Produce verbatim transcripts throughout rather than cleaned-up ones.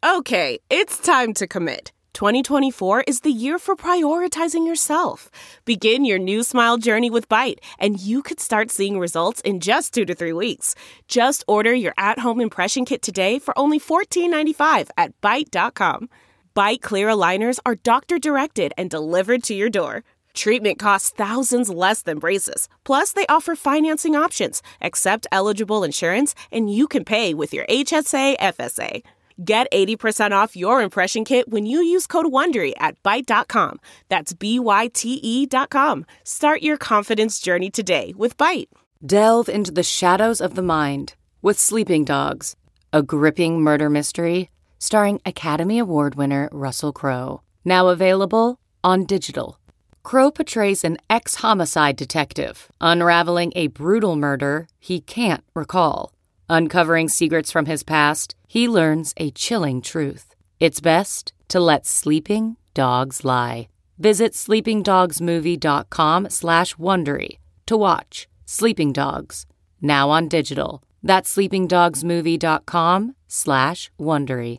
Okay, it's time to commit. twenty twenty-four is the year for prioritizing yourself. Begin your new smile journey with Byte, and you could start seeing results in just two to three weeks. Just order your at-home impression kit today for only fourteen ninety-five at byte dot com. Byte clear aligners are doctor-directed and delivered to your door. Treatment costs thousands less than braces. Plus, they offer financing options, accept eligible insurance, and you can pay with your H S A F S A. Get eighty percent off your impression kit when you use code WONDERY at byte dot com. That's B Y T E dot com. Start your confidence journey today with Byte. Delve into the shadows of the mind with Sleeping Dogs, a gripping murder mystery starring Academy Award winner Russell Crowe. Now available on digital. Crowe portrays an ex-homicide detective unraveling a brutal murder he can't recall. Uncovering secrets from his past, he learns a chilling truth. It's best to let sleeping dogs lie. Visit sleepingdogsmovie.com slash Wondery to watch Sleeping Dogs, now on digital. That's sleepingdogsmovie.com slash Wondery.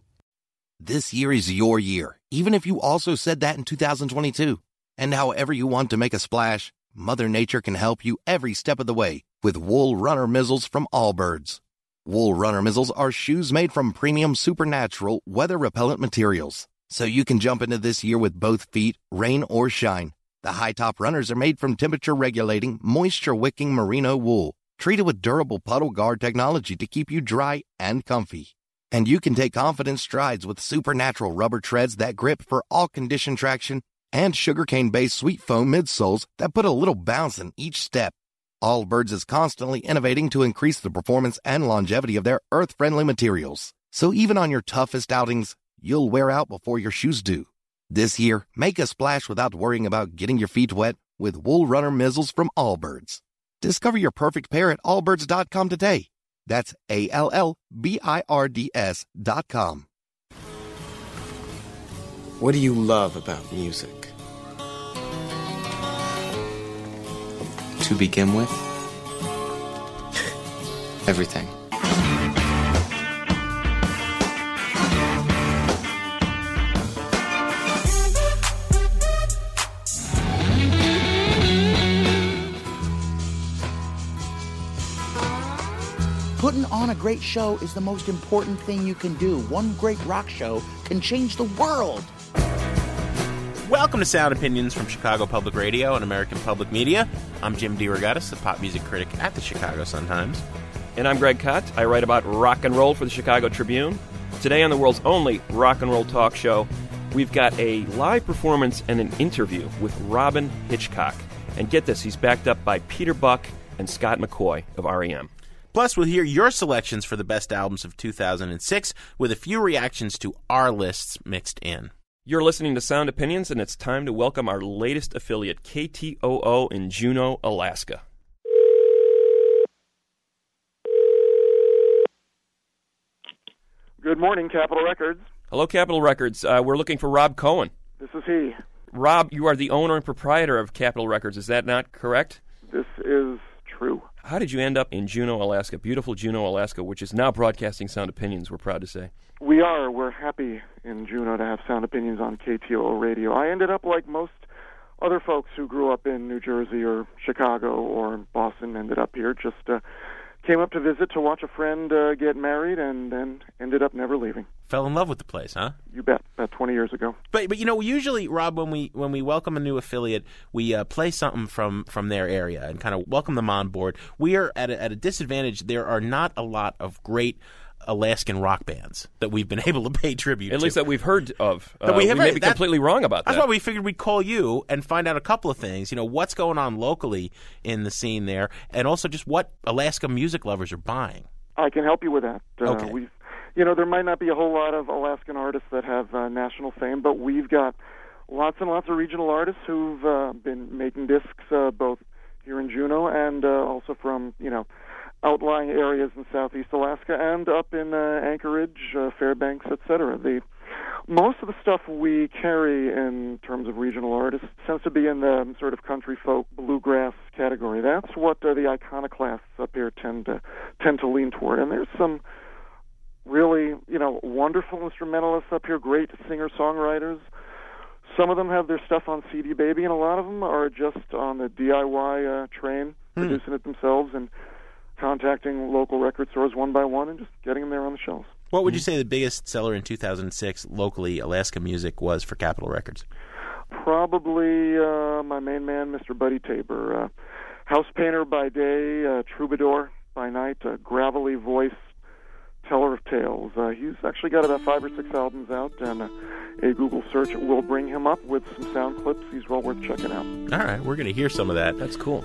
This year is your year, even if you also said that in two thousand twenty-two. And however you want to make a splash, Mother Nature can help you every step of the way with Wool Runner Mizzles from Allbirds. Wool Runner Mizzles are shoes made from premium supernatural weather-repellent materials, so you can jump into this year with both feet, rain or shine. The high-top runners are made from temperature-regulating, moisture-wicking merino wool, treated with durable puddle guard technology to keep you dry and comfy. And you can take confident strides with supernatural rubber treads that grip for all condition traction and sugarcane-based sweet foam midsoles that put a little bounce in each step. Allbirds is constantly innovating to increase the performance and longevity of their earth-friendly materials. So even on your toughest outings, you'll wear out before your shoes do. This year, make a splash without worrying about getting your feet wet with Wool Runner Mizzles from Allbirds. Discover your perfect pair at allbirds dot com today. That's A L L B I R D S dot com. What do you love about music? To begin with, everything. Putting on a great show is the most important thing you can do. One great rock show can change the world. Welcome to Sound Opinions from Chicago Public Radio and American Public Media. I'm Jim DeRogatis, the pop music critic at the Chicago Sun-Times. And I'm Greg Kot. I write about rock and roll for the Chicago Tribune. Today on the world's only rock and roll talk show, we've got a live performance and an interview with Robyn Hitchcock. And get this, he's backed up by Peter Buck and Scott McCaughey of R E M. Plus, we'll hear your selections for the best albums of two thousand six with a few reactions to our lists mixed in. You're listening to Sound Opinions, and it's time to welcome our latest affiliate, K T O O in Juneau, Alaska. Good morning, Capitol Records. Hello, Capitol Records. Uh, we're looking for Rob Cohen. This is he. Rob, you are the owner and proprietor of Capitol Records. Is that not correct? This is true. How did you end up in Juneau, Alaska, beautiful Juneau, Alaska, which is now broadcasting Sound Opinions, we're proud to say? We are. We're happy in Juneau to have Sound Opinions on K T O O Radio. I ended up like most other folks who grew up in New Jersey or Chicago or Boston, ended up here, just uh, came up to visit to watch a friend uh, get married and then ended up never leaving. Fell in love with the place, huh? You bet. About twenty years ago. But but you know, usually, Rob, when we when we welcome a new affiliate, we uh, play something from, from their area and kind of welcome them on board. We are at a, at a disadvantage. There are not a lot of great Alaskan rock bands that we've been able to pay tribute to. At least that we've heard of. That uh, we, have, we may be that, completely wrong about that's that. That's why we figured we'd call you and find out a couple of things. You know, what's going on locally in the scene there, and also just what Alaska music lovers are buying. I can help you with that. Uh, okay. We've, you know, there might not be a whole lot of Alaskan artists that have uh, national fame, but we've got lots and lots of regional artists who've uh, been making discs uh, both here in Juneau and uh, also from, you know, outlying areas in southeast Alaska and up in uh, Anchorage, uh, Fairbanks, et cetera. The most of the stuff we carry in terms of regional artists tends to be in the sort of country folk bluegrass category. That's what uh, the iconoclasts up here tend to tend to lean toward. And there's some really, you know, wonderful instrumentalists up here, great singer-songwriters. Some of them have their stuff on C D Baby, and a lot of them are just on the D I Y uh, train, hmm. producing it themselves and contacting local record stores one by one and just getting them there on the shelves. What would you say the biggest seller in two thousand six locally, Alaska music, was for Capitol Records? Probably uh, my main man, Mister Buddy Tabor. Uh, house painter by day, uh, troubadour by night, a gravelly voice, teller of tales. Uh, he's actually got about five or six albums out, and uh, a Google search will bring him up with some sound clips. He's well worth checking out. All right, we're going to hear some of that. That's cool.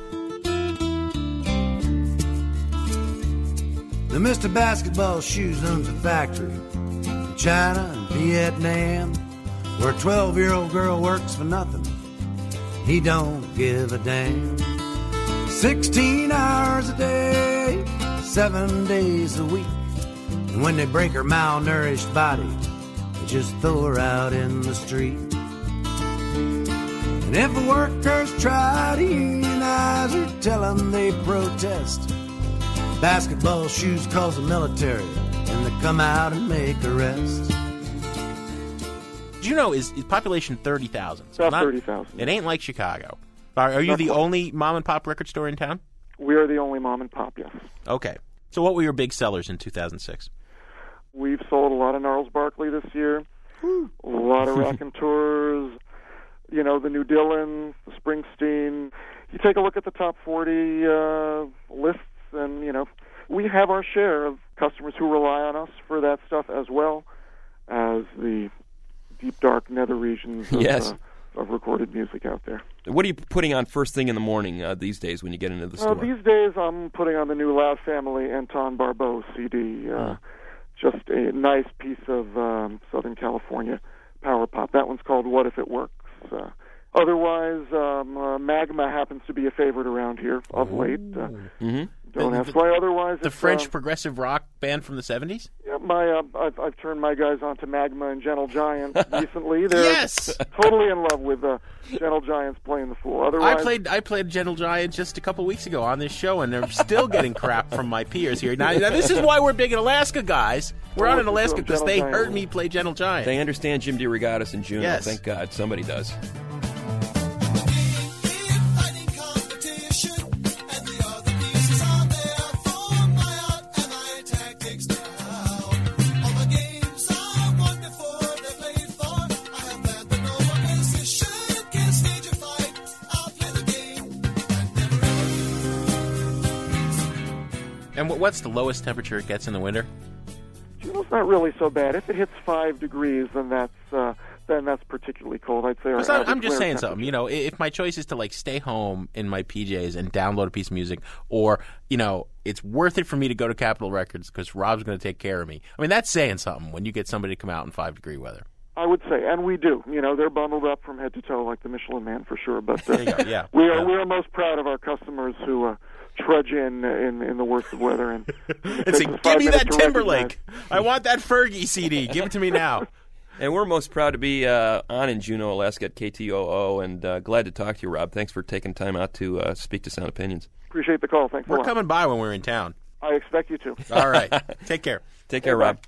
The Mister Basketball Shoes owns a factory in China and Vietnam where a twelve-year-old girl works for nothing. He don't give a damn. Sixteen hours a day, seven days a week. And when they break her malnourished body, they just throw her out in the street. And if the workers try to unionize her, tell them they protest. Basketball Shoes calls the military, and they come out and make arrests. Do you know, is, is population thirty thousand? About thirty thousand. It ain't like Chicago. Are, are you Not the quite. only mom-and-pop record store in town? We are the only mom and pop, yes. Okay. So what were your big sellers in two thousand six? We've sold a lot of Gnarls Barkley this year, a lot of Raconteurs, you know, the New Dylan, the Springsteen. You take a look at the top forty uh, lists, and, you know, we have our share of customers who rely on us for that stuff as well as the deep, dark nether regions of, yes. uh, of recorded music out there. What are you putting on first thing in the morning uh, these days when you get into the store? Uh, these days I'm putting on the new Loud Family Anton Barbeau C D. Uh, oh. Just a nice piece of um, Southern California power pop. That one's called What If It Works. Uh, otherwise, um, uh, Magma happens to be a favorite around here of late. Uh, mm-hmm. Don't the, ask the, why. Otherwise, the it's, French uh, progressive rock band from the seventies? Yeah, my uh, I've, I've turned my guys onto Magma and Gentle Giant recently. They're yes! totally in love with uh, Gentle Giant's Playing the Fool. Otherwise, I played I played Gentle Giant just a couple weeks ago on this show, and they're still getting crap from my peers here. Now, now this is why we're big in Alaska, guys. We're on in Alaska because they Giant. heard me play Gentle Giant. They understand Jim DeRogatis and Juno. Yes. Thank God. Somebody does. And what's the lowest temperature it gets in the winter? Juneau's not really so bad. If it hits five degrees, then that's uh, then that's particularly cold. I'd say. Our Not, I'm average just winter saying something. You know, if my choice is to like stay home in my P Js and download a piece of music, or you know, it's worth it for me to go to Capitol Records because Rob's going to take care of me. I mean, that's saying something when you get somebody to come out in five degree weather. I would say, and we do. You know, they're bundled up from head to toe like the Michelin Man for sure. But uh, there you go. Yeah, we are yeah. we are most proud of our customers who uh, trudge in in in the worst of weather and, and say, "Give me that Timberlake. I want that Fergie C D. Give it to me now." And we're most proud to be uh, on in Juneau, Alaska at K T O O, and uh, glad to talk to you, Rob. Thanks for taking time out to uh, speak to Sound Opinions. Appreciate the call. Thanks We're a lot. coming by when we're in town. I expect you to. All right. Take care. Take care, Rob.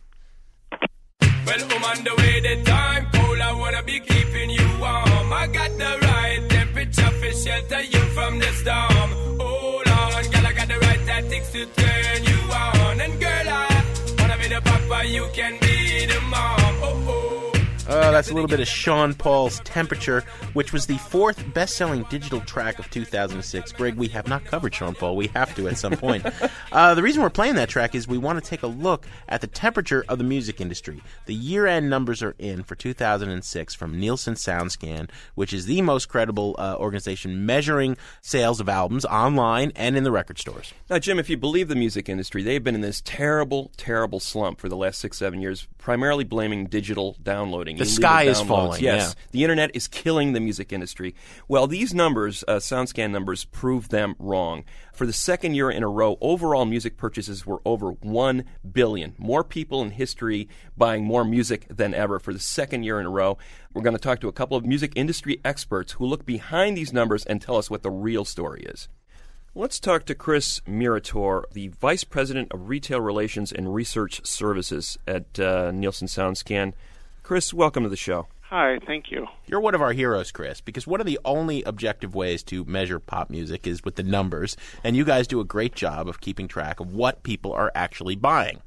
Well, I'm on the way, the time cold, I wanna be keeping you warm. I got the right temperature for shelter you from the storm. Hold on, girl, I got the right tactics to turn you on. And girl, I wanna be the papa, you can be the mom. Oh, oh. Uh, that's a little bit of Sean Paul's Temperature, which was the fourth best-selling digital track of two thousand six. Greg, we have not covered Sean Paul. We have to at some point. uh, the reason we're playing that track is we want to take a look at the temperature of the music industry. The year-end numbers are in for two thousand six from Nielsen SoundScan, which is the most credible uh, organization measuring sales of albums online and in the record stores. Now, Jim, if you believe the music industry, they've been in this terrible, terrible slump for the last six, seven years, primarily blaming digital downloading. The sky is falling, Yes, yeah. The internet is killing the music industry. Well, these numbers, uh, SoundScan numbers, prove them wrong. For the second year in a row, overall music purchases were over one billion. More people in history buying more music than ever for the second year in a row. We're going to talk to a couple of music industry experts who look behind these numbers and tell us what the real story is. Let's talk to Chris Murator, the Vice President of Retail Relations and Research Services at uh, Nielsen SoundScan. Chris, welcome to the show. Hi, thank you. You're one of our heroes, Chris, because one of the only objective ways to measure pop music is with the numbers, and you guys do a great job of keeping track of what people are actually buying.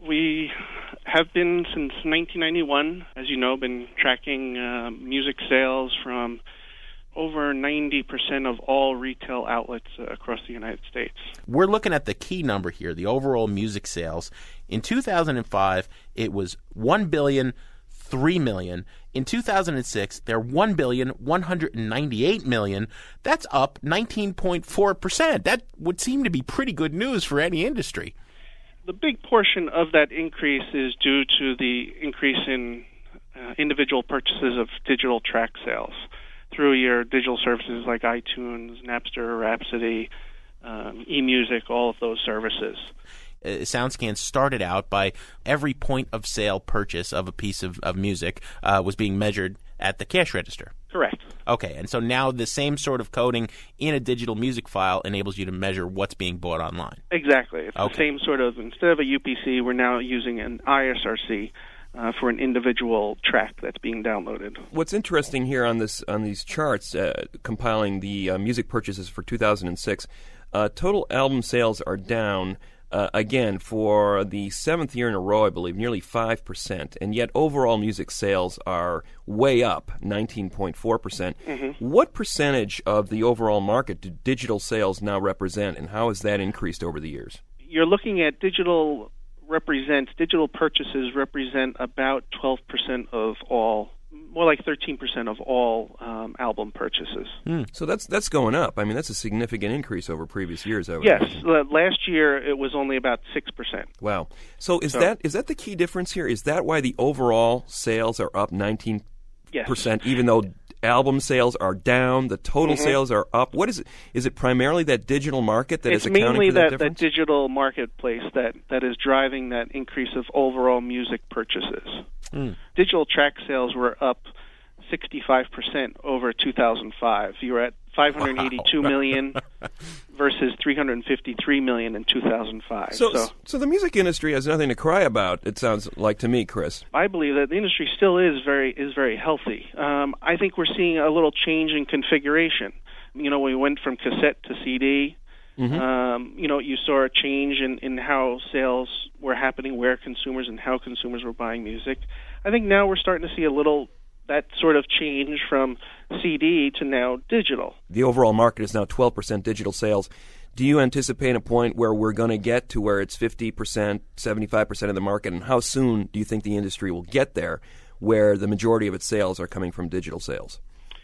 We have been, since nineteen ninety-one, as you know, been tracking uh, music sales from over ninety percent of all retail outlets uh, across the United States. We're looking at the key number here, the overall music sales. In two thousand five, it was one billion three million. In two thousand six, they're one billion one hundred ninety-eight million. That's up nineteen point four percent. That would seem to be pretty good news for any industry. The big portion of that increase is due to the increase in uh, individual purchases of digital track sales through your digital services like iTunes, Napster, Rhapsody, um, eMusic, all of those services. Uh, SoundScan started out by every point of sale purchase of a piece of, of music uh, was being measured at the cash register. Correct. Okay, and so now the same sort of coding in a digital music file enables you to measure what's being bought online. Exactly. It's okay. the same sort of, instead of a U P C, we're now using an I S R C uh, for an individual track that's being downloaded. What's interesting here on this on these charts, uh, compiling the uh, music purchases for two thousand six, uh, total album sales are down Uh, again, for the seventh year in a row, I believe, nearly five percent. And yet overall music sales are way up, nineteen point four percent. Mm-hmm. What percentage of the overall market do digital sales now represent, and how has that increased over the years? You're looking at digital represents, digital purchases represent about twelve percent of all, more like thirteen percent of all um, album purchases. Hmm. So that's that's going up. I mean, that's a significant increase over previous years. I would yes, imagine. uh, last year it was only about six percent. Wow. So is So- that is that the key difference here? Is that why the overall sales are up nineteen percent, Yes. even though album sales are down, the total Mhm. sales are up? What is it? Is it primarily that digital market that it's is accounting mainly for that, that, that difference? digital marketplace that, that is driving that increase of overall music purchases. Mm. Digital track sales were up sixty-five percent over two thousand five. You were at five hundred eighty-two Wow. million versus three hundred fifty-three million in two thousand five. So, so so the music industry has nothing to cry about, it sounds like to me, Chris. I believe that the industry still is very is very healthy. Um, I think we're seeing a little change in configuration. You know, we went from cassette to C D. Mhm. Um, you know, you saw a change in, in how sales were happening, where consumers and how consumers were buying music. I think now we're starting to see a little that sort of change from C D to now digital. The overall market is now twelve percent digital sales. Do you anticipate a point where we're going to get to where it's fifty percent, seventy-five percent of the market, and how soon do you think the industry will get there where the majority of its sales are coming from digital sales?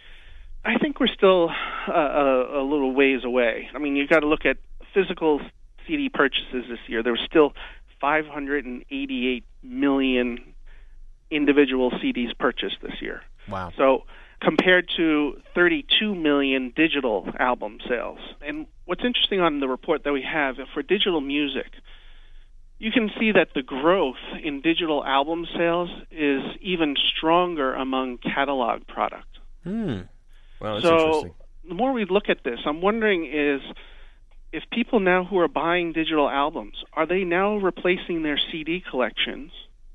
I think we're still uh, a, a little ways away. I mean, you've got to look at physical C D purchases this year. There were still five hundred eighty-eight million individual C Ds purchased this year. Wow. So compared to thirty-two million digital album sales. And what's interesting on the report that we have for digital music, you can see that the growth in digital album sales is even stronger among catalog product. Hmm. Wow, that's so interesting. the more we look at this, I'm wondering is if people now who are buying digital albums, are they now replacing their C D collections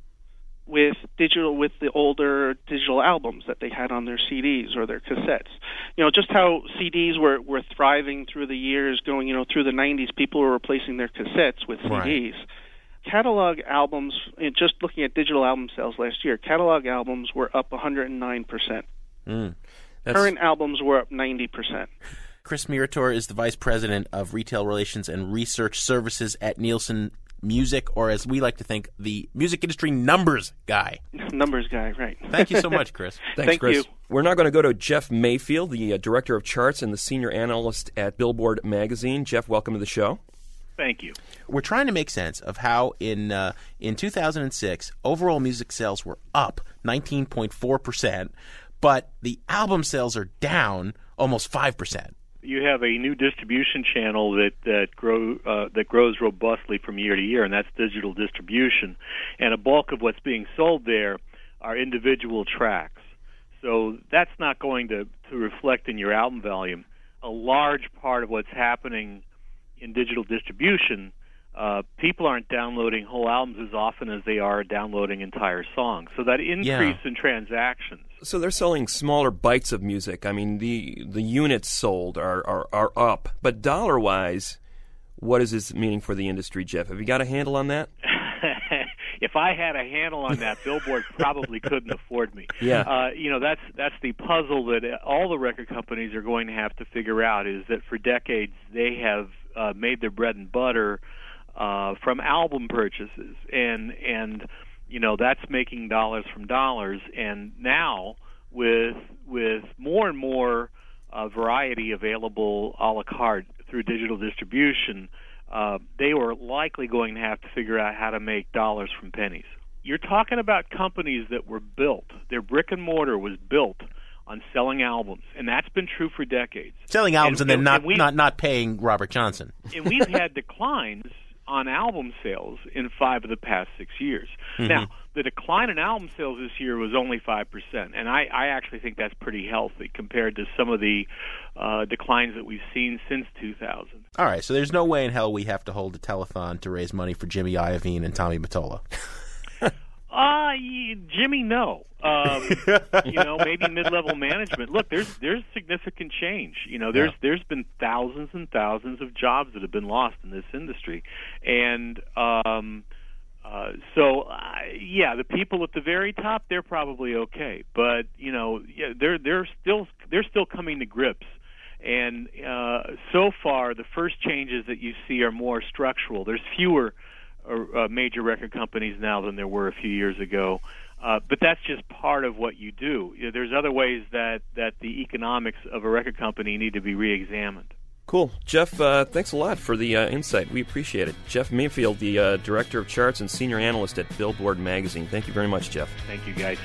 with digital, with the older digital albums that they had on their C Ds or their cassettes? You know, just how C Ds were, were thriving through the years, going, you know, through the nineties, people were replacing their cassettes with C Ds. Right. Catalog albums, just looking at digital album sales last year, catalog albums were up one hundred nine percent. Mm. Current albums were up ninety percent. Chris Murator is the Vice President of Retail Relations and Research Services at Nielsen Music, or as we like to think, the music industry numbers guy. Numbers guy, right. Thank you so much, Chris. Thanks, Thank Chris. you. We're now going to go to Jeff Mayfield, the uh, Director of Charts and the Senior Analyst at Billboard Magazine. Jeff, welcome to the show. Thank you. We're trying to make sense of how in uh, in two thousand six, overall music sales were up nineteen point four percent, but the album sales are down almost five percent. You have a new distribution channel that that grow uh, that grows robustly from year to year, and that's digital distribution. And a bulk of what's being sold there are individual tracks. So that's not going to, to reflect in your album volume. A large part of what's happening in digital distribution, uh, people aren't downloading whole albums as often as they are downloading entire songs. So that increase Yeah. in transactions. So they're selling smaller bites of music. I mean, the the units sold are, are, are up. But dollar-wise, what is this meaning for the industry, Jeff? Have you got a handle on that? If I had a handle on that, Billboard probably couldn't afford me. Yeah. Uh, you know, that's that's the puzzle that all the record companies are going to have to figure out, is that for decades they have uh, made their bread and butter uh, from album purchases, and and you know that's making dollars from dollars. And now with with more and more uh, variety available a la carte through digital distribution, Uh, they were likely going to have to figure out how to make dollars from pennies. You're talking about companies that were built, their brick and mortar was built on selling albums, and that's been true for decades. Selling albums and, and then not, and not not paying Robert Johnson. And we've had declines on album sales in five of the past six years. Mm-hmm. Now, the decline in album sales this year was only five percent, and I, I actually think that's pretty healthy compared to some of the uh, declines that we've seen since two thousand. All right, so there's no way in hell we have to hold a telethon to raise money for Jimmy Iovine and Tommy Mottola. Uh, Jimmy, no. Um, you know, maybe mid-level management. Look, there's there's significant change. You know, there's Yeah. there's been thousands and thousands of jobs that have been lost in this industry, and um, uh, so uh, yeah, the people at the very top, they're probably okay, but you know, yeah, they're they're still they're still coming to grips. And uh, so far, the first changes that you see are more structural. There's fewer uh, major record companies now than there were a few years ago. Uh, but that's just part of what you do. You know, there's other ways that, that the economics of a record company need to be reexamined. Cool. Jeff, uh, thanks a lot for the uh, insight. We appreciate it. Jeff Mayfield, the uh, Director of Charts and Senior Analyst at Billboard Magazine. Thank you very much, Jeff. Thank you, guys.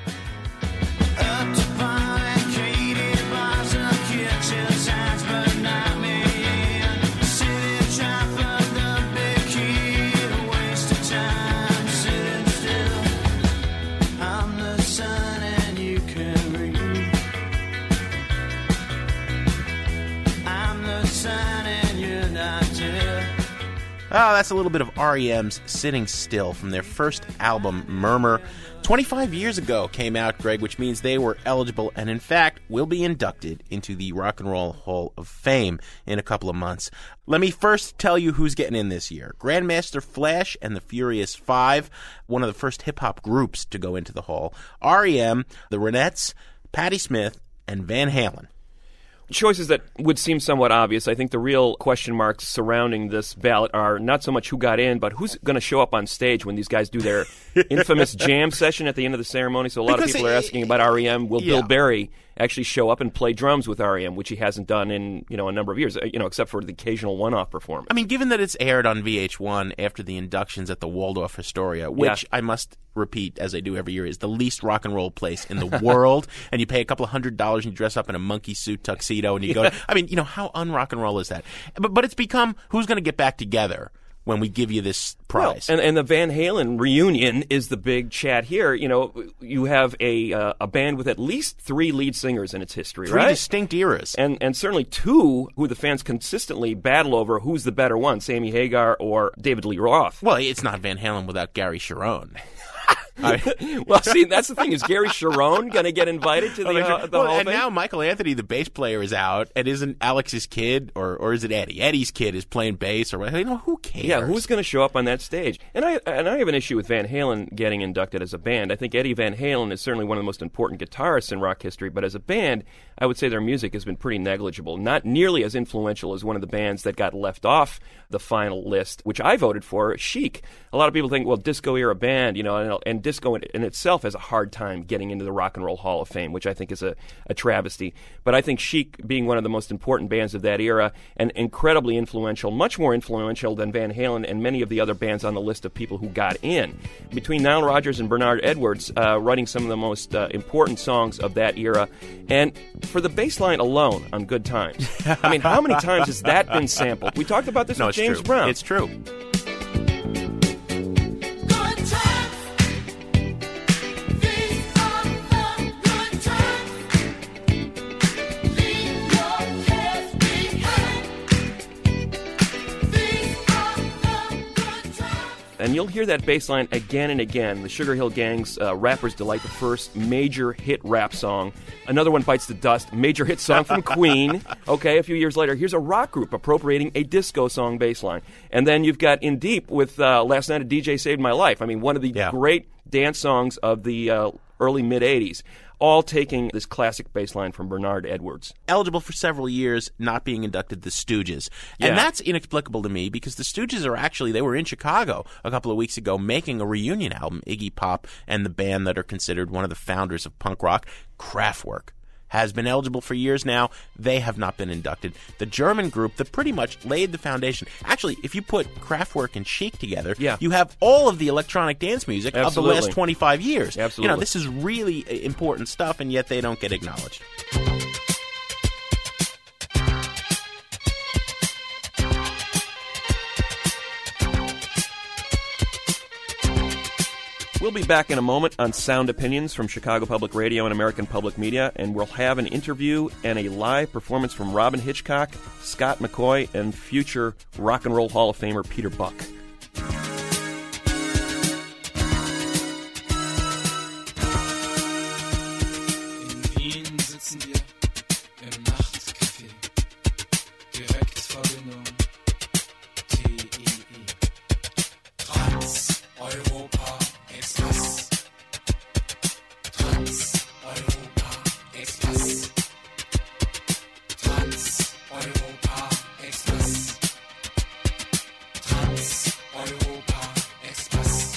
Oh, that's a little bit of R E M's Sitting Still from their first album, Murmur. twenty-five years ago came out, Greg, which means they were eligible and, in fact, will be inducted into the Rock and Roll Hall of Fame in a couple of months. Let me first tell you who's getting in this year. Grandmaster Flash and the Furious Five, one of the first hip-hop groups to go into the Hall. R E M, the Ronettes, Patti Smith, and Van Halen. Choices that would seem somewhat obvious. I think the real question marks surrounding this ballot are not so much who got in, but who's going to show up on stage when these guys do their infamous jam session at the end of the ceremony. So a lot Because of people it, are asking about R E M. Will yeah. Bill Berry actually show up and play drums with R E M, which he hasn't done in you know a number of years, you know, except for the occasional one-off performance? I mean, given that it's aired on V H one after the inductions at the Waldorf Astoria, which Yeah. I must repeat, as I do every year, is the least rock and roll place in the world, and you pay a couple of hundred dollars and you dress up in a monkey suit tuxedo and you go, Yeah. I mean, you know, how un-rock and roll is that? But, but it's become, who's going to get back together when we give you this prize? Well, and, and the Van Halen reunion is the big chat here. You know, you have a uh, a band with at least three lead singers in its history, Three right? distinct eras. And and certainly two who the fans consistently battle over who's the better one, Sammy Hagar or David Lee Roth. Well, it's not Van Halen without Gary Cherone. I, well, see, that's the thing. Is Gary Cherone going to get invited to the, uh, the well, Hall of and Fame? now Michael Anthony, the bass player, is out, and isn't Alex's kid, or or is it Eddie? Eddie's kid is playing bass, or what? You know, who cares? Yeah, who's going to show up on that stage? And I and I have an issue with Van Halen getting inducted as a band. I think Eddie Van Halen is certainly one of the most important guitarists in rock history, but as a band, I would say their music has been pretty negligible. Not nearly as influential as one of the bands that got left off the final list, which I voted for, Chic. A lot of people think, well, disco-era band, you know, and, and disco in, in itself has a hard time getting into the Rock and Roll Hall of Fame, which I think is a, a travesty. But I think Chic, being one of the most important bands of that era and incredibly influential, much more influential than Van Halen and many of the other bands on the list of people who got in. Between Nile Rodgers and Bernard Edwards, uh, writing some of the most uh, important songs of that era. And for the bass line alone on Good Times, I mean, how many times has that been sampled? We talked about this no, with it's James true. Brown. It's true. and you'll hear that bass line again and again. The Sugar Hill Gang's uh, Rapper's Delight, the first major hit rap song. Another one bites the dust, major hit song from Queen. Okay, a few years later, here's a rock group appropriating a disco song bass line. And then you've got In Deep with uh, Last Night a D J Saved My Life. I mean, one of the yeah. great dance songs of the uh, early mid-eighties. All taking this classic bass line from Bernard Edwards. Eligible for several years, not being inducted, the Stooges. Yeah. And that's inexplicable to me because the Stooges are actually, they were in Chicago a couple of weeks ago making a reunion album. Iggy Pop and the band that are considered one of the founders of punk rock, Kraftwerk, has been eligible for years now. They have not been inducted. The German group that pretty much laid the foundation. Actually, if you put Kraftwerk and Chic together, yeah. you have all of the electronic dance music Absolutely. of the last twenty-five years. Absolutely. You know, this is really important stuff, and yet they don't get acknowledged. We'll be back in a moment on Sound Opinions from Chicago Public Radio and American Public Media, and we'll have an interview and a live performance from Robyn Hitchcock, Scott McCaughey, and future Rock and Roll Hall of Famer Peter Buck. In Wien sitzen wir im Nachtcafé, direkt vor dem T I I. Trans Europa Express. Trans Europa Express. Trans Europa Express. Trans Europa Express.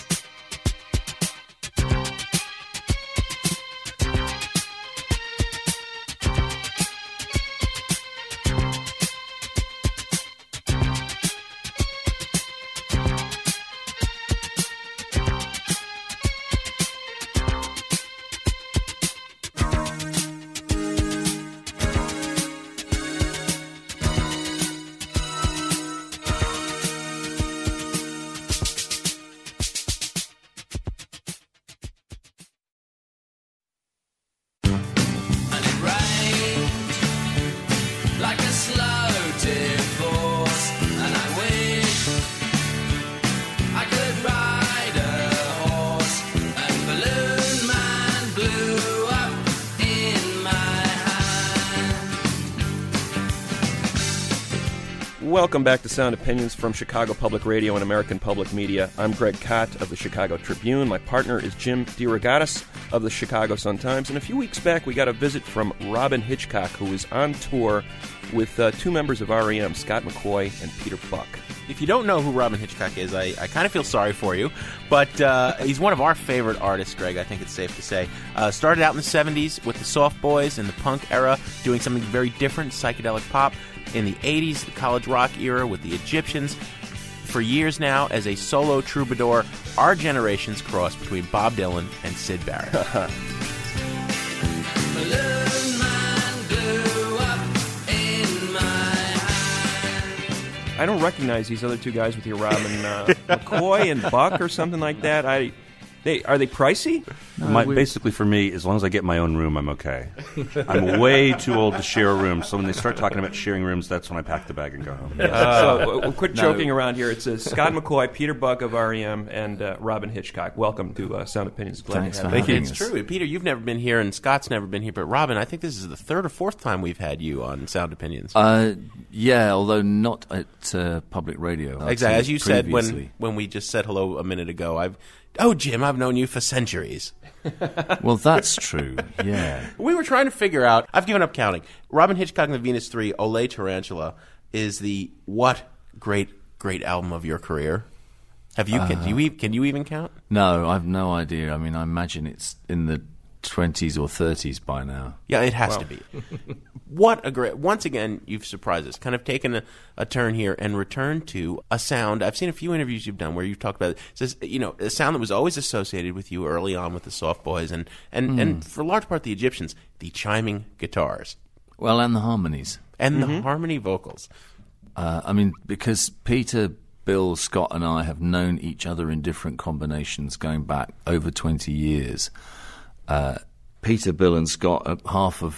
Like a slow divorce, and I wish I could ride a horse, and Balloon Man blew up in my hand. Welcome back to Sound Opinions from Chicago Public Radio and American Public Media. I'm Greg Kot of the Chicago Tribune. My partner is Jim DeRogatis of the Chicago Sun-Times. And a few weeks back, we got a visit from Robyn Hitchcock, who is on tour with uh, two members of R E M, Scott McCaughey and Peter Buck. If you don't know who Robyn Hitchcock is, I, I kind of feel sorry for you, but uh, he's one of our favorite artists, Greg, I think it's safe to say. Uh, started out in the seventies with the Soft Boys in the punk era, doing something very different, psychedelic pop. In the eighties, the college rock era with the Egyptians. For years now, as a solo troubadour, our generation's cross between Bob Dylan and Syd Barrett. Balloon Man blew up in my hand. I don't recognize these other two guys with your Robyn uh, McCaughey and Buck or something like that. I, they are they pricey? No, my, basically, for me, as long as I get my own room, I'm okay. I'm way too old to share a room, so when they start talking about sharing rooms, that's when I pack the bag and go home. Uh, so we'll quit joking no. around here. It's uh, Scott McCaughey, Peter Buck of R E M, and uh, Robyn Hitchcock. Welcome to uh, Sound Opinions. Glad Thanks to have for you. having It's us. true. Peter, you've never been here, and Scott's never been here, but Robyn, I think this is the third or fourth time we've had you on Sound Opinions. Uh, yeah, although not at uh, public radio. Exactly. As you said when, previously. when we just said hello a minute ago, I've, oh, Jim, I've known you for centuries. Well, that's true, yeah. We were trying to figure out, I've given up counting. Robyn Hitchcock and the Venus Three, Ole Tarantula, is the what great, great album of your career? Have you, uh, can, you, can you even count? No, I've no idea. I mean, I imagine it's in the twenties or thirties by now. Yeah, it has Wow. to be. What a great... Once again, you've surprised us. Kind of taken a, a turn here and returned to a sound. I've seen a few interviews you've done where you've talked about it. It says, you know, a sound that was always associated with you early on with the Soft Boys and, and, Mm. and for a large part the Egyptians, the chiming guitars. Well, and the harmonies. And Mm-hmm. the harmony vocals. Uh, I mean, because Peter, Bill, Scott, and I have known each other in different combinations going back over twenty years. Uh, Peter, Bill, and Scott are half of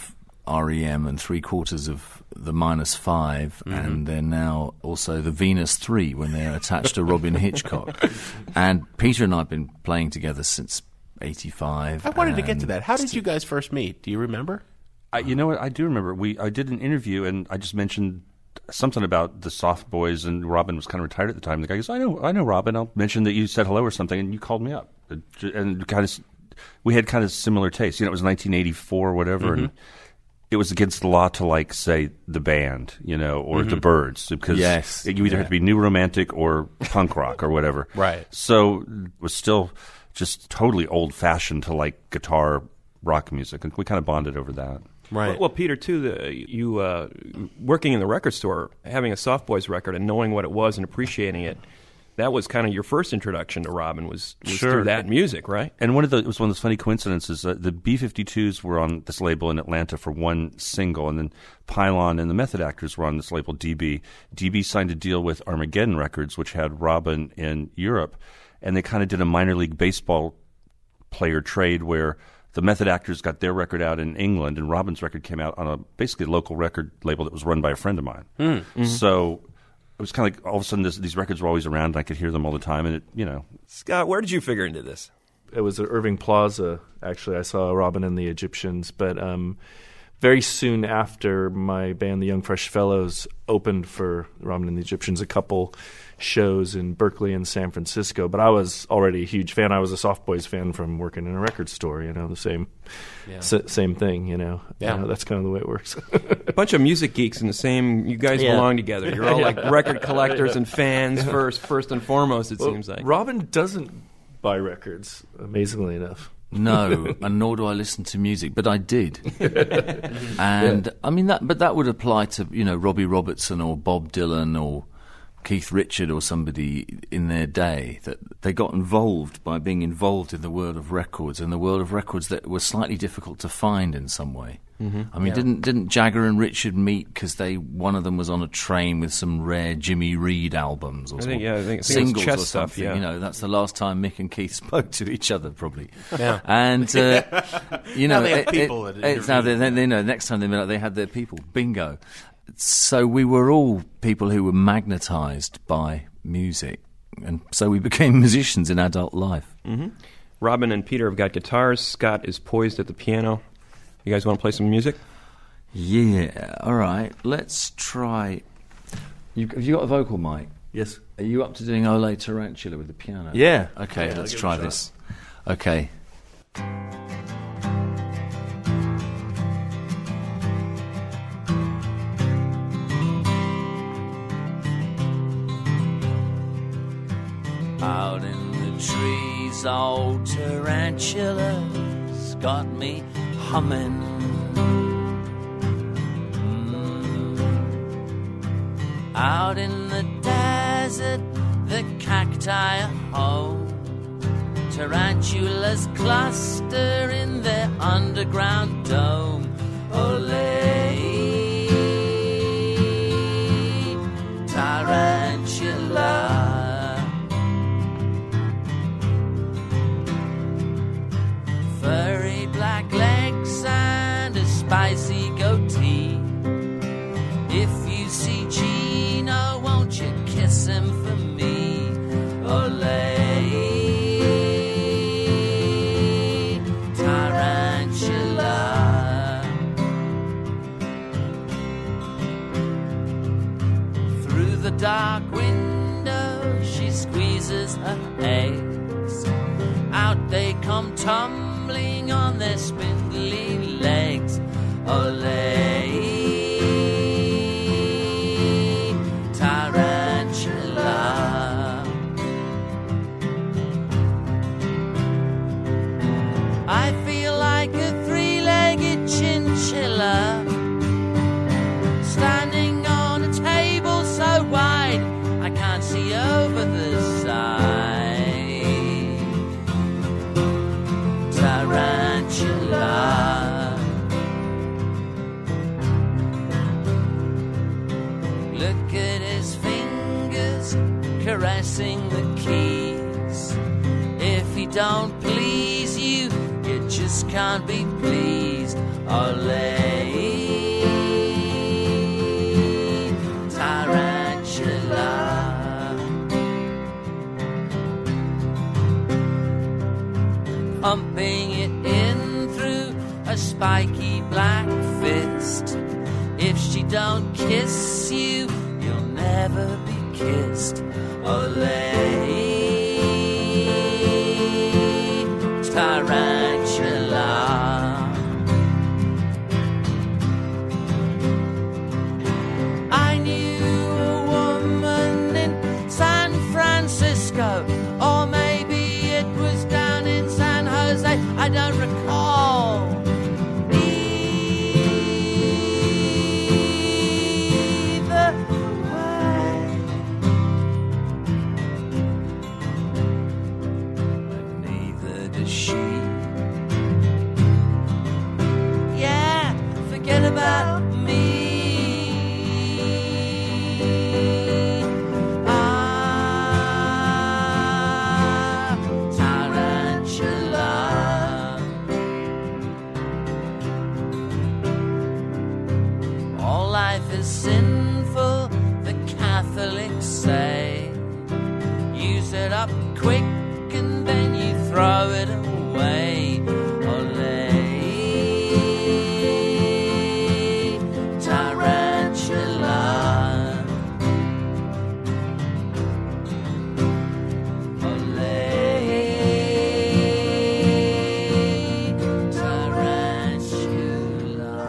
R E M and three quarters of the Minus Five, mm-hmm. and they're now also the Venus Three when they're attached to Robin Hitchcock. And Peter and I have been playing together since eighty-five. I wanted to get to that. How did you guys first meet? Do you remember? I, you know what? I do remember. We I did an interview, and I just mentioned something about the Soft Boys, and Robin was kind of retired at the time. The guy goes, "I know, I know, Robin. I'll mention that you said hello or something," and you called me up, and kind of we had kind of similar tastes. You know, it was nineteen eighty-four or whatever, mm-hmm. and it was against the law to like say the band, you know, or mm-hmm. the Byrds, because yes. you either yeah. had to be new romantic or punk rock or whatever. Right. So it was still just totally old fashioned to like guitar rock music, and we kind of bonded over that. Right. Well, well Peter, too, the, you uh, working in the record store, having a Soft Boys record and knowing what it was and appreciating it. That was kind of your first introduction to Robin, was, was sure. through that music, right? And one of the it was one of those funny coincidences. Uh, the B fifty-twos were on this label in Atlanta for one single, and then Pylon and the Method Actors were on this label, D B. D B signed a deal with Armageddon Records, which had Robin in Europe, and they kind of did a minor league baseball player trade where the Method Actors got their record out in England, and Robin's record came out on a basically a local record label that was run by a friend of mine. Mm. Mm-hmm. So it was kind of like all of a sudden this, these records were always around, and I could hear them all the time, and it, you know. Scott, where did you figure into this? It was at Irving Plaza, actually. I saw Robin and the Egyptians, but um, very soon after my band, the Young Fresh Fellows, opened for Robin and the Egyptians, a couple shows in Berkeley and San Francisco. But I was already a huge fan. I was a Soft Boys fan from working in a record store, you know, the same yeah. s- same thing, you know. Yeah. You know, that's kind of the way it works. A bunch of music geeks in the same, you guys yeah. belong together. You're all like record collectors and fans yeah. first, first and foremost, it well, seems like. Robin doesn't buy records, amazingly enough. No, and nor do I listen to music, but I did. And yeah. I mean that, but that would apply to, you know, Robbie Robertson or Bob Dylan or Keith Richard or somebody in their day, that they got involved by being involved in the world of records, and the world of records that were slightly difficult to find in some way. Mm-hmm. I mean, yeah. didn't didn't Jagger and Richard meet because they one of them was on a train with some rare Jimmy Reed albums or I think, yeah, I think, I think singles chess or something? Stuff, yeah. You know, that's the last time Mick and Keith spoke to each other, probably. Yeah. And uh, you know, now they have it, people it, that it's now they, they, you know, next time they met, they had their people. Bingo. So we were all people who were magnetised by music, and so we became musicians in adult life. Mm-hmm. Robin and Peter have got guitars. Scott is poised at the piano. You guys want to play some music? Yeah, all right. Let's try. You, have you got a vocal mic? Yes. Are you up to doing Ole Tarantula with the piano? Yeah. Okay, yeah, let's try this. Okay. Out in the trees, old tarantula's got me humming. Mm. Out in the desert, the cacti are home. Tarantulas cluster in their underground dome. Ole, tarantula. Furry black legs and a spicy goatee. If you see Gino, won't you kiss him for me? Ole, tarantula. Through the dark window, she squeezes her eggs. Out they come tumbling on their spindly legs. Ole, tarantula. I feel like a three-legged chinchilla standing on a table so wide I can't see over the side. Tarantula. Look at his fingers caressing the keys. If he don't please you, you just can't be pleased. Ole. spiky black fist. If she don't kiss you, you'll never be kissed. Olay, tarantula. I knew a woman in San Francisco, or maybe it was down in San Jose, I don't recall. Either way, but neither does she. Yeah, forget about me. Sinful, the Catholics say. Use it up quick and then you throw it away. Olay, tarantula. Olay, tarantula.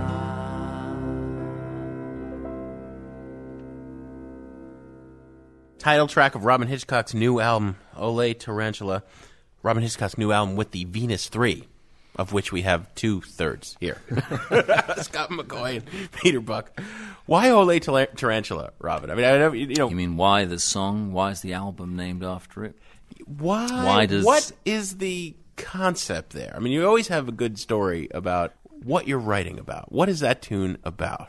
Title track of Robyn Hitchcock's new album, Olay Tarantula. Robyn Hitchcock's new album with the Venus Three, of which we have two-thirds here. Scott McCoy and Peter Buck. Why Olay Tar- Tarantula, Robyn? I mean, I know, you know... You mean why the song? Why is the album named after it? Why? Why does... What is the concept there? I mean, you always have a good story about what you're writing about. What is that tune about?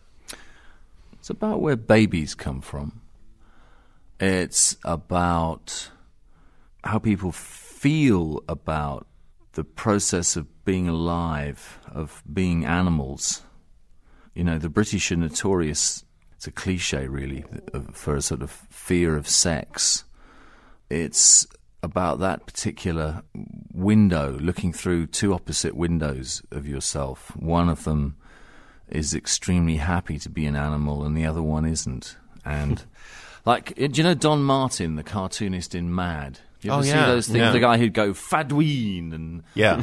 It's about where babies come from. It's about how people feel about the process of being alive, of being animals. You know, the British are notorious, it's a cliche really, for a sort of fear of sex. It's about that particular window, looking through two opposite windows of yourself. One of them is extremely happy to be an animal and the other one isn't. And... Like, do you know Don Martin, the cartoonist in Mad? Do you ever oh, see yeah. those things? Yeah. The guy who'd go Fadween and yeah.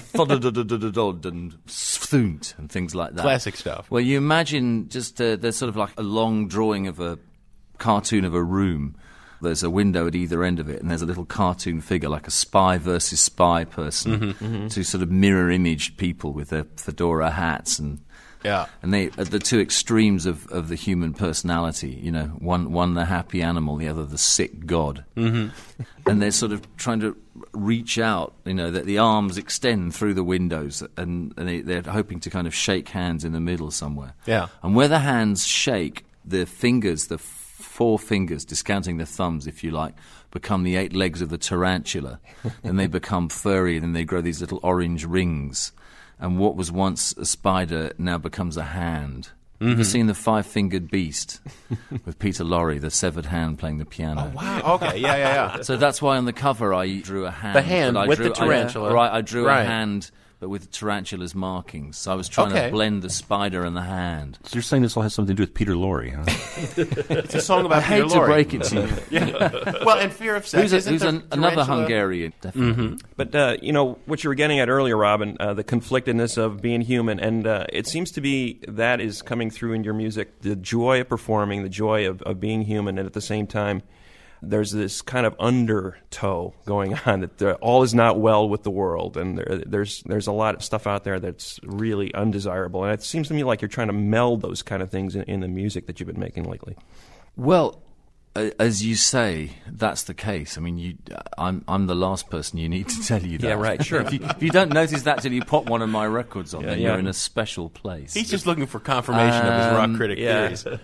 Thod and Sfthoont and things like that. Classic stuff. Well, you imagine just uh, there's sort of like a long drawing of a cartoon of a room. There's a window at either end of it, and there's a little cartoon figure, like a spy versus spy person, mm-hmm, mm-hmm. to sort of mirror-imaged people with their fedora hats and... Yeah, and they at the two extremes of, of the human personality. You know, one one the happy animal, the other the sick god. Mm-hmm. And they're sort of trying to reach out. You know, that the arms extend through the windows, and, and they, they're hoping to kind of shake hands in the middle somewhere. Yeah, and where the hands shake, the fingers, the four fingers, discounting the thumbs, if you like, become the eight legs of the tarantula. Then they become furry, and then they grow these little orange rings. And what was once a spider now becomes a hand. Mm-hmm. Have you seen The Five-Fingered Beast with Peter Lorre, the severed hand playing the piano? Oh, wow. Okay, yeah, yeah, yeah. So that's why on the cover I drew a hand. The hand I with drew, the tarantula. I, right, I drew right. a hand, but with the tarantula's markings. So I was trying okay. to blend the spider and the hand. So you're saying this all has something to do with Peter Lorre, huh? It's a song about I Peter hate Lorre. to break it to you. Yeah. Well, and fear of sex. Who's, a, who's an, another Hungarian, definitely. Mm-hmm. But, uh, you know, what you were getting at earlier, Robyn, uh, the conflictedness of being human, and uh, it seems to be that is coming through in your music, the joy of performing, the joy of, of being human, and at the same time, there's this kind of undertow going on that there, all is not well with the world, and there, there's there's a lot of stuff out there that's really undesirable. And it seems to me like you're trying to meld those kind of things in, in the music that you've been making lately. Well, uh, as you say, that's the case. I mean, you, I'm I'm the last person you need to tell you that. Yeah, right, sure. if, you, if you don't notice that till you pop one of my records on, yeah, then yeah. you're in a special place. He's just looking for confirmation um, of his rock critic yeah. theories.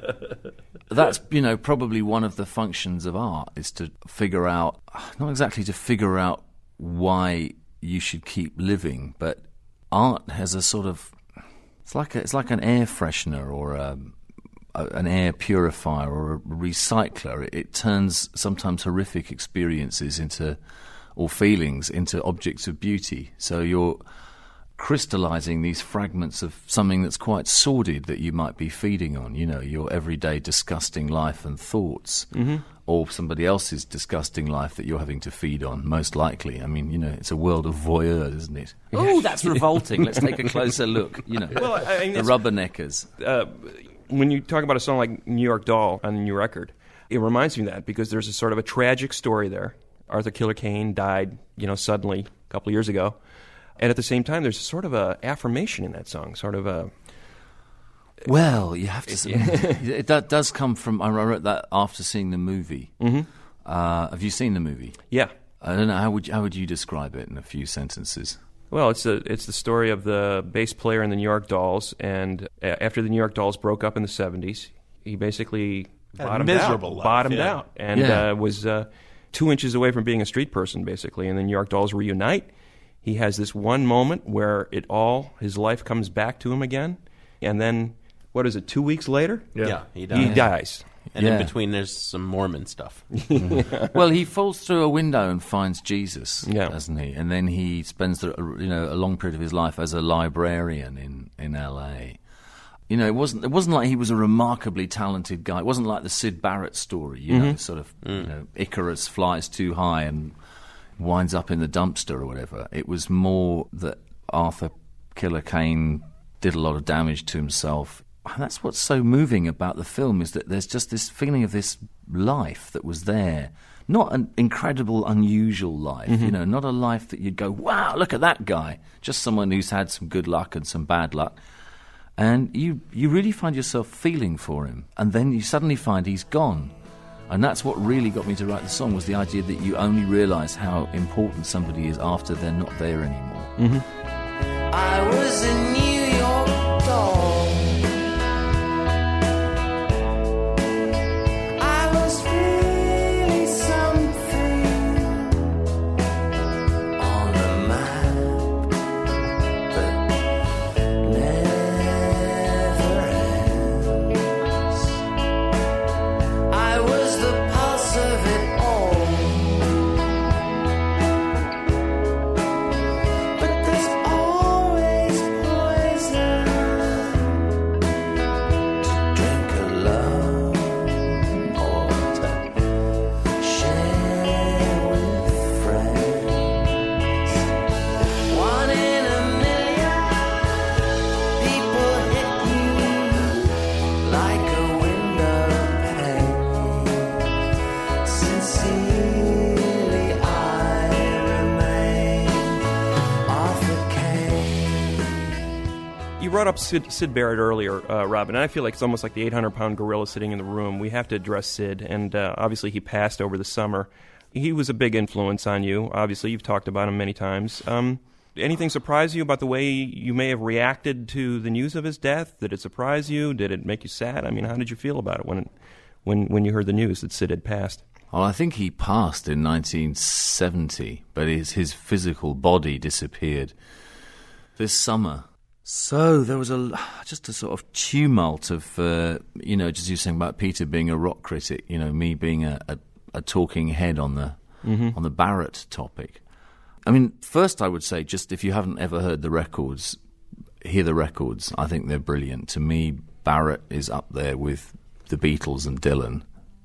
That's, you know, probably one of the functions of art, is to figure out, not exactly to figure out why you should keep living, but art has a sort of, it's like a, it's like an air freshener or a, a, an air purifier or a recycler. It, it turns sometimes horrific experiences into, or feelings into objects of beauty. So you're crystallizing these fragments of something that's quite sordid that you might be feeding on, you know, your everyday disgusting life and thoughts, mm-hmm. or somebody else's disgusting life that you're having to feed on, most likely. I mean, you know, it's a world of voyeurs, isn't it? Oh, that's revolting. Let's take a closer look, you know. Well, I mean, the rubberneckers. Uh, when you talk about a song like New York Doll on the new record, it reminds me of that because there's a sort of a tragic story there. Arthur Killer Kane died, you know, suddenly a couple of years ago. And at the same time, there's sort of a affirmation in that song, sort of a... Well, you have to... it, that does come from... I wrote that after seeing the movie. Mm-hmm. Uh, have you seen the movie? Yeah. I don't know, how would, how would you describe it in a few sentences? Well, it's a, it's the story of the bass player in the New York Dolls, and after the New York Dolls broke up in the seventies, he basically Had a bottomed miserable out, life, bottomed yeah. out, and Yeah. uh, was uh, two inches away from being a street person, basically. And the New York Dolls reunite. He has this one moment where it all, his life comes back to him again, and then, what is it, two weeks later? Yeah, yeah he dies. He dies. And Yeah. in between, there's some Mormon stuff. Well, he falls through a window and finds Jesus, Yeah. doesn't he? And then he spends the, you know a long period of his life as a librarian in, in L A. You know, it wasn't it wasn't like he was a remarkably talented guy. It wasn't like the Syd Barrett story, you know, Mhm. sort of Mm. you know, Icarus flies too high and winds up in the dumpster or whatever. It was more that Arthur Killer Kane did a lot of damage to himself. And that's what's so moving about the film, is that there's just this feeling of this life that was there. Not an incredible, unusual life, Mhm. you know, not a life that you'd go, wow, look at that guy. Just someone who's had some good luck and some bad luck. And you, you really find yourself feeling for him. And then you suddenly find he's gone. And that's what really got me to write the song, was the idea that you only realise how important somebody is after they're not there anymore. Mm-hmm. I was a New York doll. I was really something on a map that never ends. I was the pulse of it all. But there's always poison to drink alone or to share with friends. One in a million people hit you like a window pane. Sincerely I remain Arthur Kane. You brought up Sid, Sid Barrett earlier, uh, Robin, and I feel like it's almost like the eight hundred pound gorilla sitting in the room. We have to address Sid, and uh, obviously he passed over the summer. He was a big influence on you. Obviously, you've talked about him many times. Um, anything surprise you about the way you may have reacted to the news of his death? Did it surprise you? Did it make you sad? I mean, how did you feel about it when, it, when, when you heard the news that Sid had passed? Well, I think he passed in nineteen seventy, but his, his physical body disappeared this summer. So there was a just a sort of tumult of, uh, you know, just you were saying about Peter being a rock critic, you know, me being a, a, a talking head on the Mhm. on the Barrett topic. I mean, first I would say, just if you haven't ever heard the records, hear the records. I think they're brilliant. To me, Barrett is up there with the Beatles and Dylan.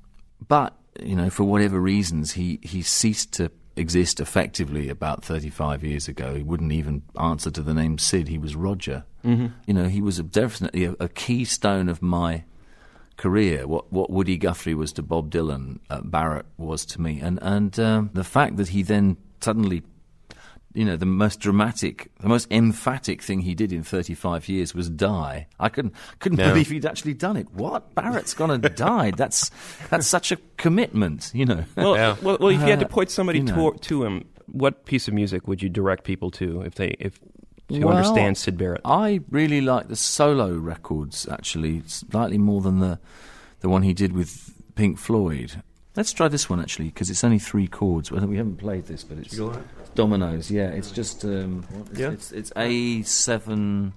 But, you know, for whatever reasons, he, he ceased to exist effectively about thirty-five years ago. He wouldn't even answer to the name Sid. He was Roger. Mhm. You know, he was a, definitely a, a keystone of my career. What what Woody Guthrie was to Bob Dylan, uh, Barrett was to me. And, and um, the fact that he then suddenly... You know, the most dramatic, the most emphatic thing he did in thirty-five years was die. I couldn't couldn't Yeah. believe he'd actually done it. What? Barrett's gonna die? That's that's such a commitment, you know. Well, Yeah. well, well, if you had to Uh, point somebody you know. to, to him, what piece of music would you direct people to if they if to Well, understand Sid Barrett? I really like the solo records, actually, slightly more than the the one he did with Pink Floyd. Let's try this one, actually, because it's only three chords. Well, we haven't played this, but it's dominoes. Yeah, it's just um, what is Yeah. it? it's it's A seven,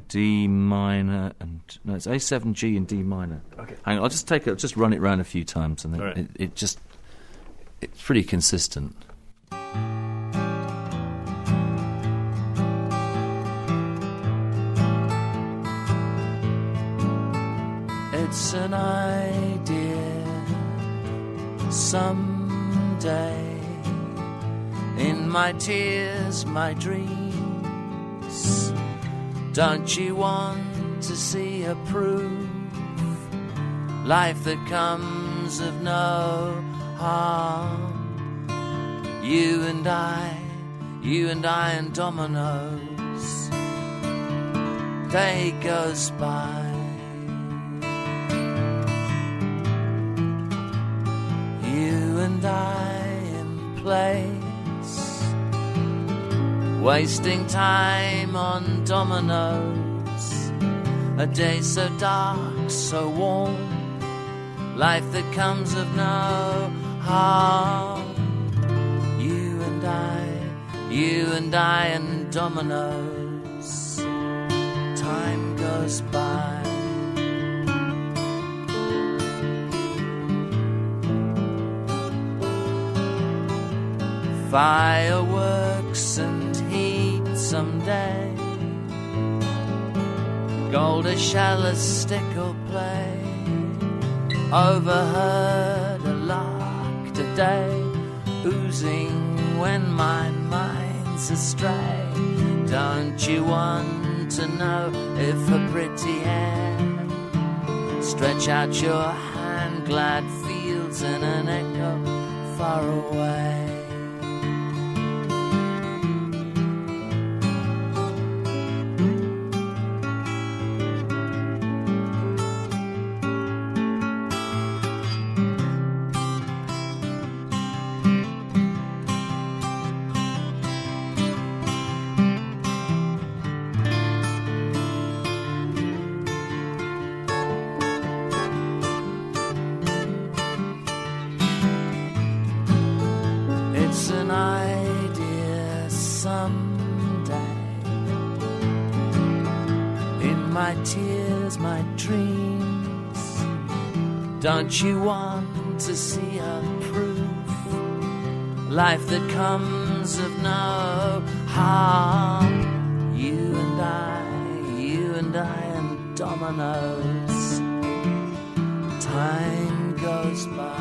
D minor, and no, it's A seven, G, and D minor. Okay. Hang on, I'll just take it, just run it round a few times, and then All right. it, it just it's pretty consistent. It's an idea someday. In my tears, my dreams. Don't you want to see a proof? Life that comes of no harm. You and I, you and I and dominoes. Day goes by. You and I in place, wasting time on dominoes. A day so dark, so warm. Life that comes of no harm. You and I, you and I and dominoes. Time goes by. Fireworks and heat someday. Golden chalice stick or play. Overheard a lark today, oozing when my mind's astray. Don't you want to know if a pretty hand? Stretch out your hand, glad fields in an echo far away. It's an idea someday. In my tears, my dreams. Don't you want to see a proof? Life that comes of no harm. You and I, you and I and dominoes. Time goes by.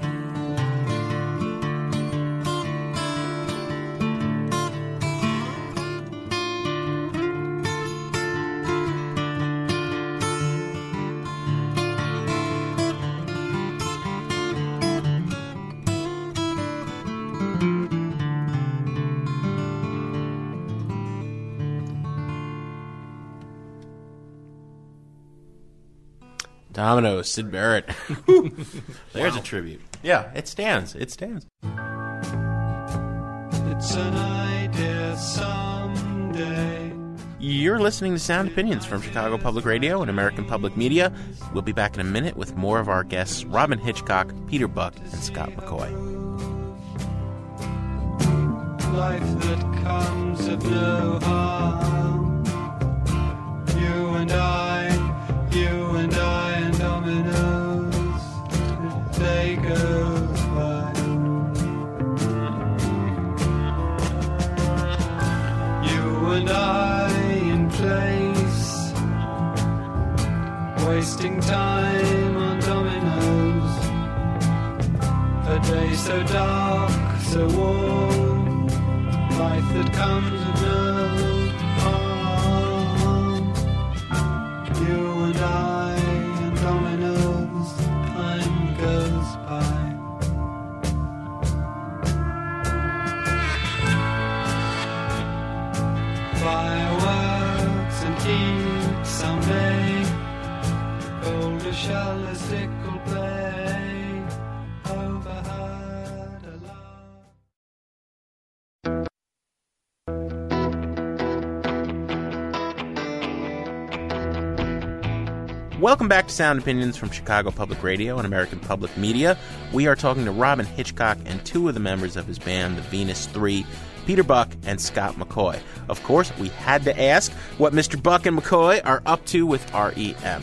Dominoes, Sid Barrett. There's wow. a tribute. Yeah, it stands. It stands. It's an idea someday. You're listening to Sound Opinions from Chicago Public Radio and American Public Media. We'll be back in a minute with more of our guests, Robyn Hitchcock, Peter Buck, and Scott McCaughey. Life that comes of no harm. You and I, you and I and dominoes. The day goes by. You and I in place, wasting time on dominoes. A day so dark, so warm. Life that comes of no harm. You and I and dominoes, time goes by. Fireworks and heat someday. Golden chalice stickle play. Overheard a Welcome back to Sound Opinions from Chicago Public Radio and American Public Media. We are talking to Robyn Hitchcock and two of the members of his band, the Venus Three, Peter Buck and Scott McCaughey. Of course, we had to ask what Mister Buck and McCaughey are up to with R E M.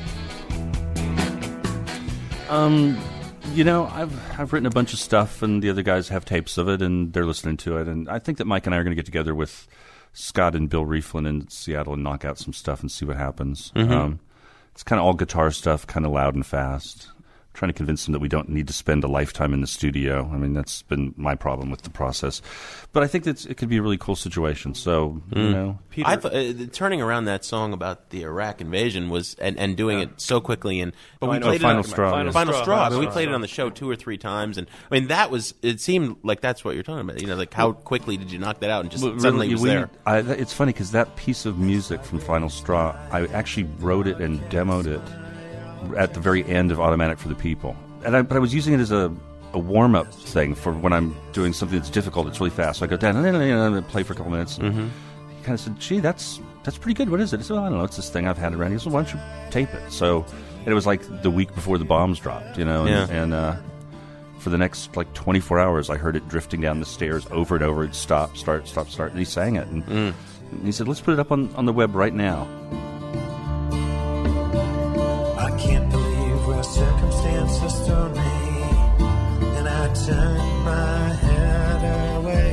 Um, you know, I've I've written a bunch of stuff, and the other guys have tapes of it, and they're listening to it. And I think that Mike and I are going to get together with Scott and Bill Rieflin in Seattle and knock out some stuff and see what happens. Mm-hmm. Um, it's kind of all guitar stuff, kind of loud and fast. Trying to convince them that we don't need to spend a lifetime in the studio. I mean, that's been my problem with the process. But I think that it could be a really cool situation. So, mm. you know. Peter. I th- uh, turning around that song about the Iraq invasion was, and, and doing yeah. it so quickly. And But we know, played Final it on, Straw. Final, Yeah. Final Straw. Straw. I mean, we Straw. played it on the show two or three times. And I mean, that was, it seemed like that's what you're talking about. You know, like how quickly did you knock that out and just Well, suddenly really, it was we, there? I, it's funny because that piece of music from Final Straw, I actually wrote it and demoed it at the very end of Automatic for the People. And I, but I was using it as a, a warm-up thing for when I'm doing something that's difficult, it's really fast. So I go down and then play for a couple minutes. And mm-hmm. he kind of said, gee, that's that's pretty good. What is it? I said, well, I don't know. It's this thing I've had around. He said, well, why don't you tape it? So and it was like the week before the bombs dropped, you know. And, yeah. and uh, for the next like twenty-four hours, I heard it drifting down the stairs over and over. It'd stop, start, stop, start. And he sang it. And, mm. and he said, let's put it up on, on the web right now. I can't believe where circumstances throw me, and I turn my head away.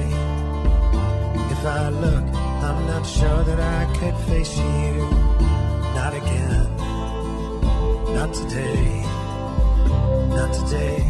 If I look, I'm not sure that I could face you. Not again. Not today. Not today.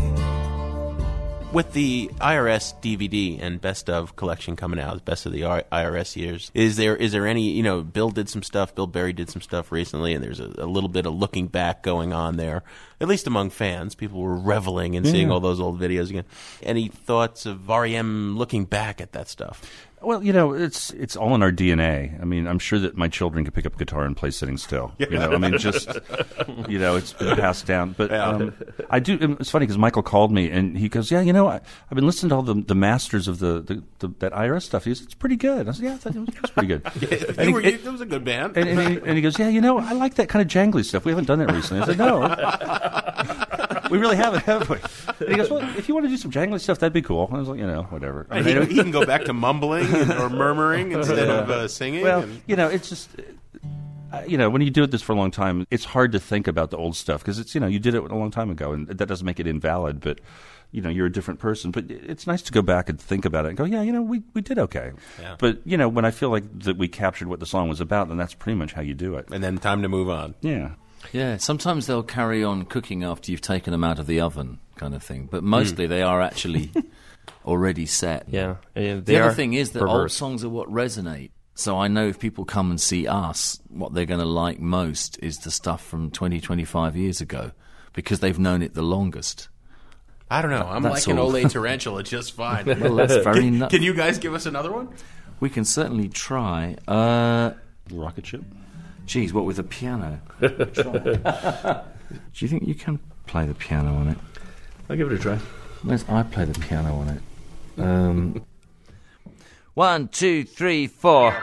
With the I R S D V D and Best Of collection coming out, Best of the I R S years, is there is there any, you know, Bill did some stuff, Bill Berry did some stuff recently, and there's a, a little bit of looking back going on there, at least among fans. People were reveling in yeah. seeing all those old videos again. Any thoughts of R E M looking back at that stuff? Well, you know, it's it's all in our D N A. I mean, I'm sure that my children could pick up a guitar and play sitting still. You know, I mean, just, you know, it's been passed down. But yeah. um, I do. It's funny because Michael called me and he goes, "Yeah, you know, I, I've been listening to all the, the masters of the, the, the that I R S stuff. He goes, it's pretty good." I said, "Yeah, I thought it was, it was pretty good." yeah, and you were, he, it was a good band. And, and, he, and he goes, "Yeah, you know, I like that kind of jangly stuff. We haven't done that recently." I said, "No." We really haven't, have we? And he goes, well, if you want to do some jangly stuff, that'd be cool. I was like, you know, whatever. I mean, he, he can go back to mumbling or murmuring instead of uh, singing. Well, and... you know, it's just, uh, you know, when you do this for a long time, it's hard to think about the old stuff because it's, you know, you did it a long time ago, and that doesn't make it invalid, but, you know, you're a different person. But it's nice to go back and think about it and go, yeah, you know, we, we did okay. Yeah. But, you know, when I feel like that we captured what the song was about, then that's pretty much how you do it. And then time to move on. Yeah. Yeah, sometimes they'll carry on cooking after you've taken them out of the oven, kind of thing. But mostly mm. they are actually already set. Yeah. yeah the other thing is that perverse. Old songs are what resonate. So I know if people come and see us, what they're going to like most is the stuff from twenty, twenty-five years ago, because they've known it the longest. I don't know. I'm That's liking all. Ole Tarantula just fine. Well, that's very can, nu- can you guys give us another one? We can certainly try. Uh, Rocket Ship? Geez, what with a piano? Do you think you can play the piano on it? I'll give it a try. Where's I play the piano on it? Um, one, two, three, four.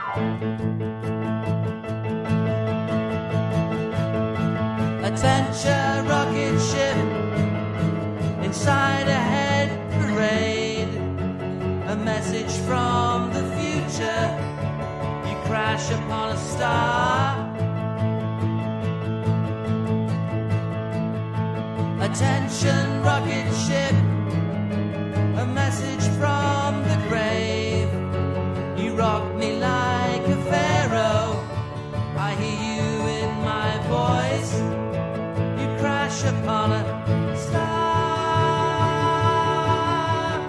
Attention, rocket ship inside a head parade. A message from the future. You crash upon a star. Attention, rocket ship, a message from the grave. You rock me like a pharaoh. I hear you in my voice. You crash upon a star.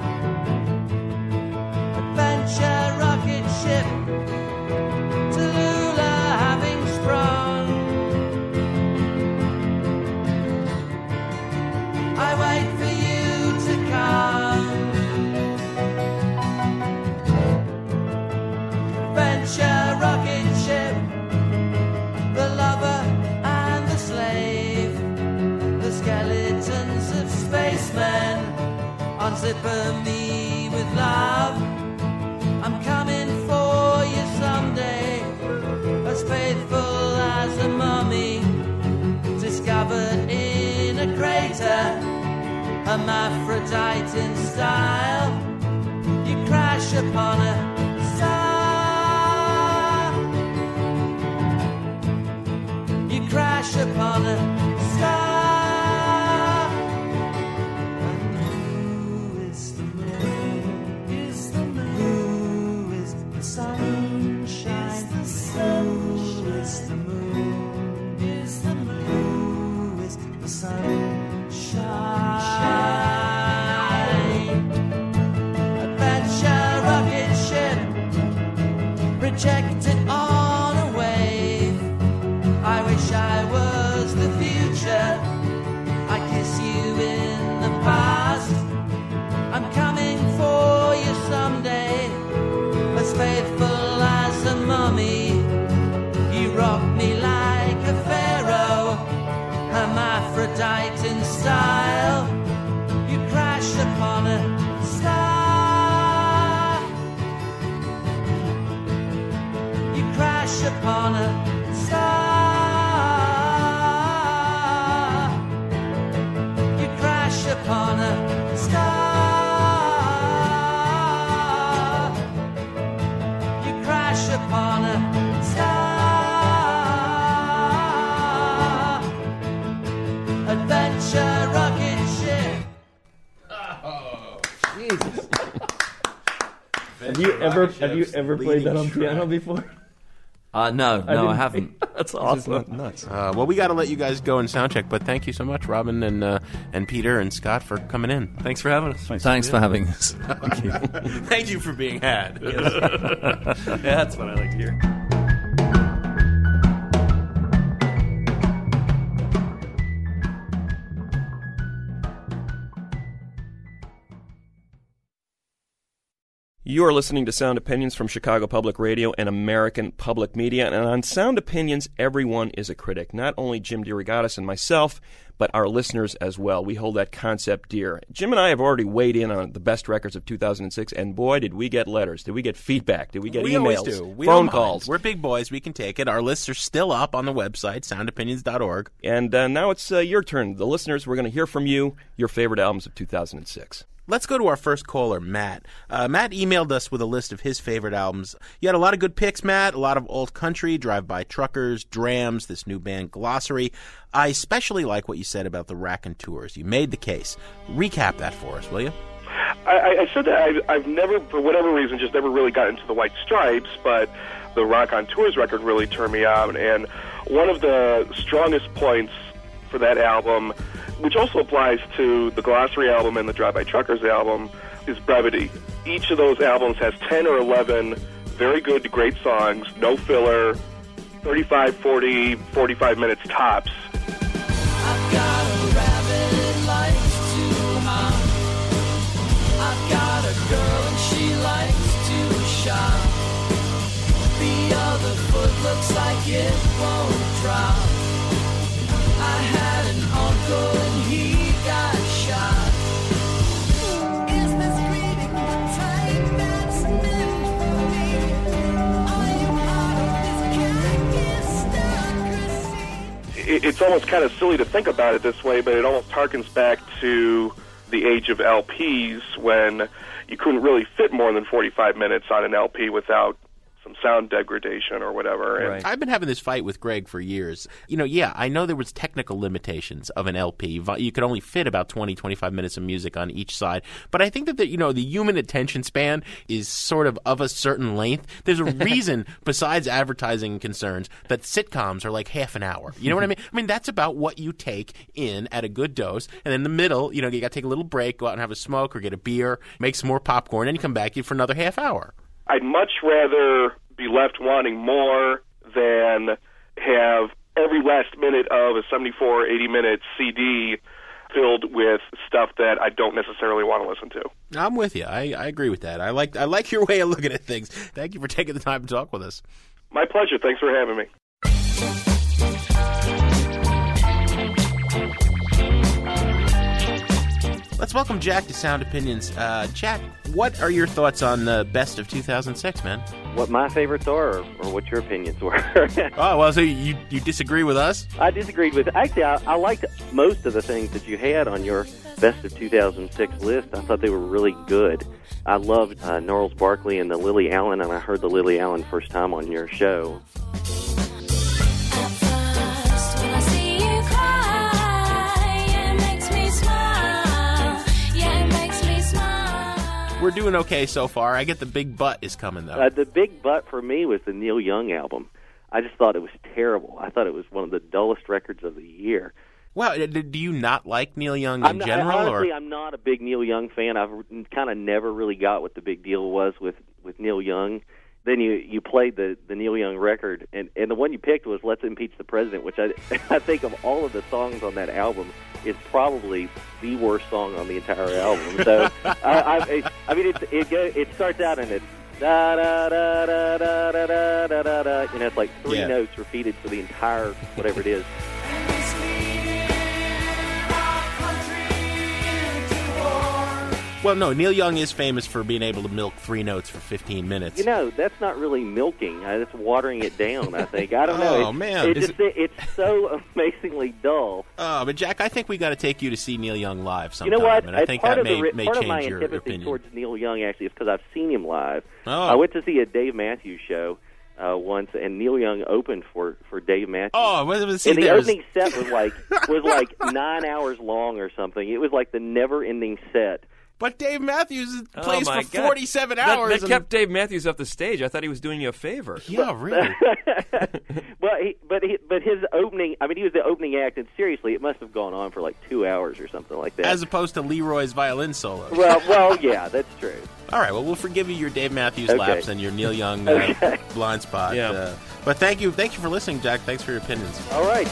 Adventure, rocket ship, Tallulah having sprung. I wait for you to come. Adventure, rocket ship, the lover and the slave, the skeletons of spacemen unzipper me with love. I'm coming for you someday, as faithful as a mummy discovered in a crater. Hermaphrodite in style, you crash upon a star. You crash upon a star. And who is the moon? Is the moon? Who is the sunshine? Is the sunshine? Who is the moon? Is the moon? upon a star. You crash upon a star. You crash upon a star. Adventure rocket ship. Oh, Jesus. Have you ever have you ever played that on piano before? Uh, no, no, I, I haven't. That's awesome. Nuts. Uh, well, we got to let you guys go and sound check, but thank you so much, Robin and uh, and Peter and Scott, for coming in. Thanks for having us. Thanks, Thanks for having us. Thank you. Thank you for being had. Yeah, that's what I like to hear. You are listening to Sound Opinions from Chicago Public Radio and American Public Media. And on Sound Opinions, everyone is a critic. Not only Jim DeRogatis and myself, but our listeners as well. We hold that concept dear. Jim and I have already weighed in on the best records of two thousand six, and boy, did we get letters. Did we get feedback? Did we get we emails? Always do. We phone don't calls? Mind. We're big boys. We can take it. Our lists are still up on the website, sound opinions dot org. And uh, now it's uh, your turn. The listeners, we're going to hear from you, your favorite albums of two thousand six. Let's go to our first caller, Matt. Uh, Matt emailed us with a list of his favorite albums. You had a lot of good picks, Matt, a lot of old country, Drive-By Truckers, Drams, this new band Glossary. I especially like what you said about the Raconteurs. You made the case. Recap that for us, will you? I, I said that I've, I've never, for whatever reason, just never really got into the White Stripes, but the Raconteurs record really turned me on. And one of the strongest points for that album, which also applies to the Glossary album and the Drive-By Truckers album, is brevity. Each of those albums has ten or eleven very good to great songs, no filler, thirty-five, forty, forty-five minutes tops. I've got a rabbit, likes to hop. I've got a girl and she likes to shop. The other foot looks like it won't drop. I had an uncle and he got shot. Is this greeting the type that's meant for me? Are you part of this cactusocracy? It's almost kind of silly to think about it this way, but it almost harkens back to the age of L Ps when you couldn't really fit more than forty-five minutes on an L P without some sound degradation or whatever. Right. I've been having this fight with Greg for years. You know, yeah, I know there was technical limitations of an L P. You could only fit about twenty, twenty-five minutes of music on each side. But I think that, the, you know, the human attention span is sort of of a certain length. There's a reason, besides advertising concerns, that sitcoms are like half an hour. You know what I mean? I mean, that's about what you take in at a good dose. And in the middle, you know, you got to take a little break, go out and have a smoke or get a beer, make some more popcorn, and you come back for another half hour. I'd much rather be left wanting more than have every last minute of a seventy-four, eighty-minute C D filled with stuff that I don't necessarily want to listen to. I'm with you. I, I agree with that. I like I like your way of looking at things. Thank you for taking the time to talk with us. My pleasure. Thanks for having me. Let's welcome Jack to Sound Opinions. Uh, Jack, what are your thoughts on the best of two thousand six, man? What my favorites are, or, or what your opinions were. Oh, well, so you you disagree with us? I disagreed with... Actually, I, I liked most of the things that you had on your best of two thousand six list. I thought they were really good. I loved uh, Gnarls Barkley and the Lily Allen, and I heard the Lily Allen first time on your show. We're doing okay so far. I get the big butt is coming, though. Uh, the big butt for me was the Neil Young album. I just thought it was terrible. I thought it was one of the dullest records of the year. Well, do you not like Neil Young in I'm not, general? Honestly, or? I'm not a big Neil Young fan. I've kind of never really got what the big deal was with, with Neil Young. Then you, you played the, the Neil Young record, and, and the one you picked was Let's Impeach the President, which I, I think of all of the songs on that album is probably the worst song on the entire album. So, I, I, I mean, it, it, it starts out and it's da da da da da da da da da da. You know, it's like three yeah. notes repeated for the entire whatever it is. Well, no, Neil Young is famous for being able to milk three notes for fifteen minutes. You know, that's not really milking. Uh, That's watering it down, I think. I don't know. Oh, It's, man. It's, Is just, it's so amazingly dull. Oh, but Jack, I think we got to take you to see Neil Young live You sometime. know what? And I As think part that of the may, ri- may part of change my your antipathy opinion. towards Neil Young, actually, is because I've seen him live. Oh. I went to see a Dave Matthews show uh, once, and Neil Young opened for, for Dave Matthews. Oh, well, see, and the there's- opening set was like was like nine hours long or something. It was like the never-ending set. But Dave Matthews plays oh my for God. forty-seven That- hours. That, and- kept Dave Matthews off the stage. I thought he was doing you a favor. Yeah, really. Well, he, but he, but his opening, I mean, he was the opening act, and seriously, it must have gone on for like two hours or something like that. As opposed to Leroy's violin solo. well, well, yeah, that's true. All right, well, we'll forgive you your Dave Matthews Okay. laps and your Neil Young uh, Okay. blind spot. Yeah. Uh, but thank you, thank you for listening, Jack. Thanks for your opinions. All right.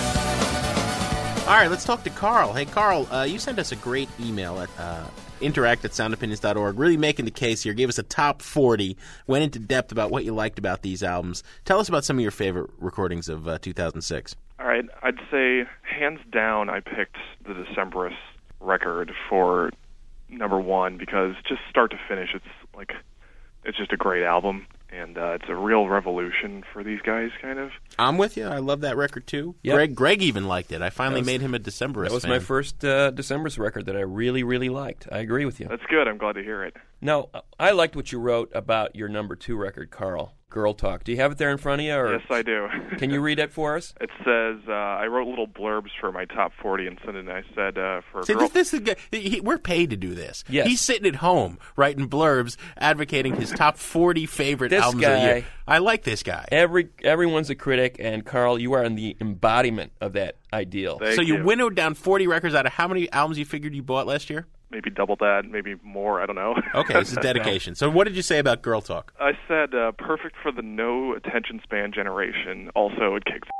All right, let's talk to Carl. Hey, Carl, uh, you sent us a great email at uh, interact at sound opinions dot org, really making the case here. Gave us a top forty, went into depth about what you liked about these albums. Tell us about some of your favorite recordings of uh, two thousand six. All right, I'd say hands down I picked the Decemberists record for number one because just start to finish, it's like it's just a great album, and uh, it's a real revolution for these guys, kind of. I'm with you. I love that record, too. Yep. Greg Greg even liked it. I finally That was- made him a Decemberist That was fan. my first uh, December's record that I really, really liked. I agree with you. That's good. I'm glad to hear it. Now, I liked what you wrote about your number two record, Carl, Girl Talk. Do you have it there in front of you? Or Yes, I do. Can you read it for us? It says, uh, I wrote little blurbs for my top forty and sent it, and I said, uh, for See, girl... this, this is good. He, we're paid to do this. Yes. He's sitting at home writing blurbs, advocating his top forty favorite This albums of the guy- year. I like this guy. Every Everyone's a critic, and Carl, you are in the embodiment of that ideal. Thank so you, you. winnowed down forty records out of how many albums you figured you bought last year? Maybe double that, maybe more, I don't know. Okay, this is dedication. So what did you say about Girl Talk? I said, uh, perfect for the no attention span generation. Also, it kicks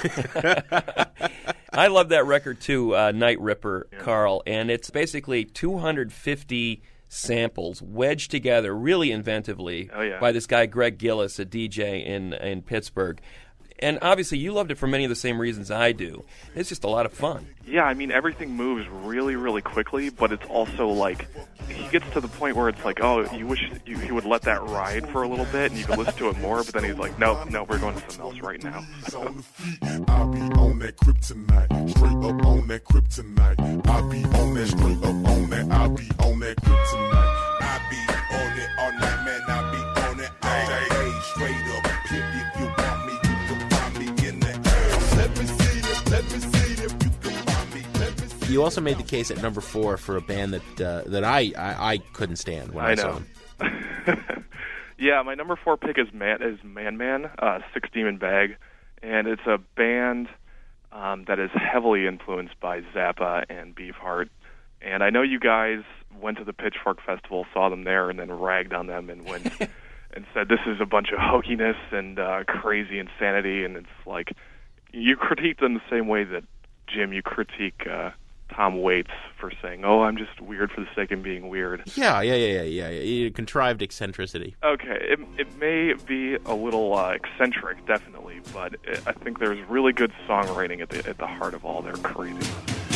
I love that record too, uh, Night Ripper, Carl, and it's basically two hundred fifty samples wedged together really inventively Oh, yeah. by this guy Greg Gillis, a D J in in Pittsburgh. And obviously you loved it for many of the same reasons I do. It's just a lot of fun. Yeah, I mean, everything moves really, really quickly, but it's also like, he gets to the point where it's like, oh, you wish you, he would let that ride for a little bit and you could listen to it more, but then he's like, no, no, we're going to something else right now. I be on that kryptonite, straight up on that kryptonite. I be on that, straight up on that. I be on that kryptonite. I be on it all night, man. I be on it all day, straight up. Pimp, if you want me, you can find me in that air. Let me see it, let me see it. If you can find me, let me see. You also made the case at number four for a band that uh, that I, I I couldn't stand when I, I saw know. them. Yeah, my number four pick is Man is Man Man, uh, Six Demon Bag, and it's a band um, that is heavily influenced by Zappa and Beefheart. And I know you guys went to the Pitchfork Festival, saw them there, and then ragged on them and went and said this is a bunch of hokiness and uh, crazy insanity. And it's like you critique them the same way that Jim, you critique uh, Tom Waits for saying, "Oh, I'm just weird for the sake of being weird." Yeah, yeah, yeah, yeah, yeah. yeah. Contrived eccentricity. Okay, it, it may be a little uh, eccentric, definitely, but it, I think there's really good songwriting at the at the heart of all their craziness.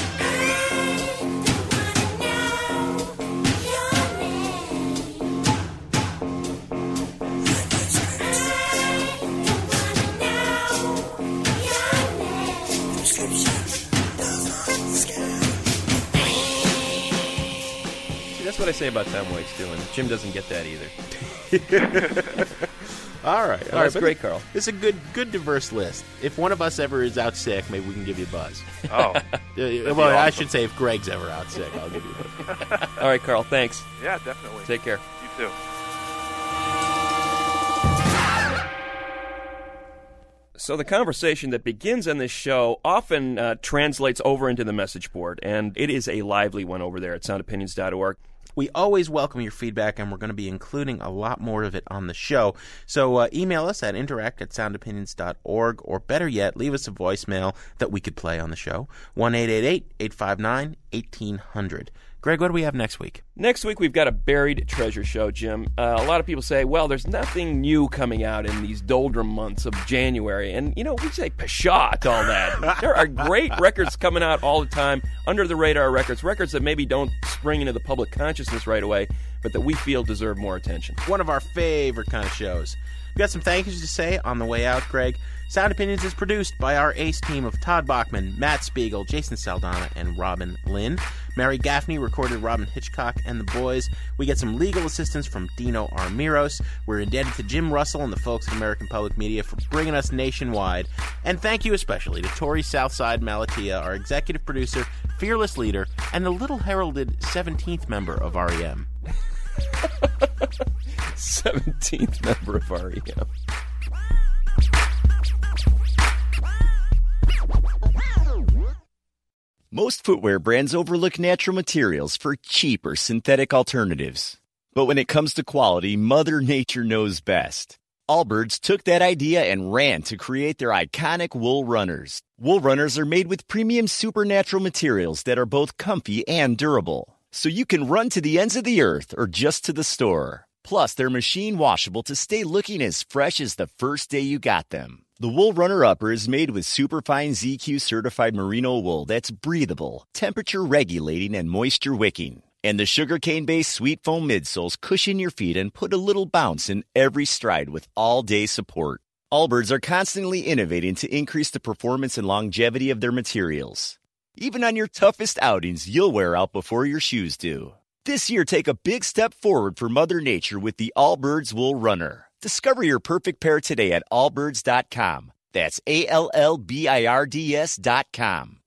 See, that's what I say about Tom Waits too, and Jim doesn't get that either. All right, Well, all right. that's but great, Carl. It's a good, good, diverse list. If one of us ever is out sick, maybe we can give you a buzz. Oh, uh, well, I should say if Greg's ever out sick, I'll give you a buzz. All right, Carl, thanks. Yeah, definitely. Take care. You too. So the conversation that begins on this show often uh, translates over into the message board, and it is a lively one over there at sound opinions dot org. We always welcome your feedback, and we're going to be including a lot more of it on the show. So uh, email us at interact at sound opinions dot org, or better yet, leave us a voicemail that we could play on the show, one eight eight eight, eight five nine, one eight hundred. Greg, what do we have next week? Next week, we've got a buried treasure show, Jim. Uh, a lot of people say, well, there's nothing new coming out in these doldrum months of January. And, you know, we say pshaw to all that. There are great records coming out all the time, under-the-radar records, records that maybe don't spring into the public consciousness right away, but that we feel deserve more attention. One of our favorite kind of shows. We've got some thank yous to say on the way out, Greg. Sound Opinions is produced by our ace team of Todd Bachman, Matt Spiegel, Jason Saldana, and Robin Lynn. Mary Gaffney recorded Robin Hitchcock and the Boys. We get some legal assistance from Dino Armiros. We're indebted to Jim Russell and the folks at American Public Media for bringing us nationwide. And thank you especially to Tori Southside Malatia, our executive producer, fearless leader, and the little heralded seventeenth member of R E M. seventeenth member of R E M. Most footwear brands overlook natural materials for cheaper synthetic alternatives. But when it comes to quality, Mother Nature knows best. Allbirds took that idea and ran to create their iconic Wool Runners. Wool Runners are made with premium supernatural materials that are both comfy and durable. So you can run to the ends of the earth or just to the store. Plus, they're machine washable to stay looking as fresh as the first day you got them. The Wool Runner Upper is made with superfine Z Q certified merino wool that's breathable, temperature regulating, and moisture wicking. And the sugarcane-based sweet foam midsoles cushion your feet and put a little bounce in every stride with all-day support. Allbirds are constantly innovating to increase the performance and longevity of their materials. Even on your toughest outings, you'll wear out before your shoes do. This year, take a big step forward for Mother Nature with the Allbirds Wool Runner. Discover your perfect pair today at allbirds dot com. That's A L L B I R D S dot com.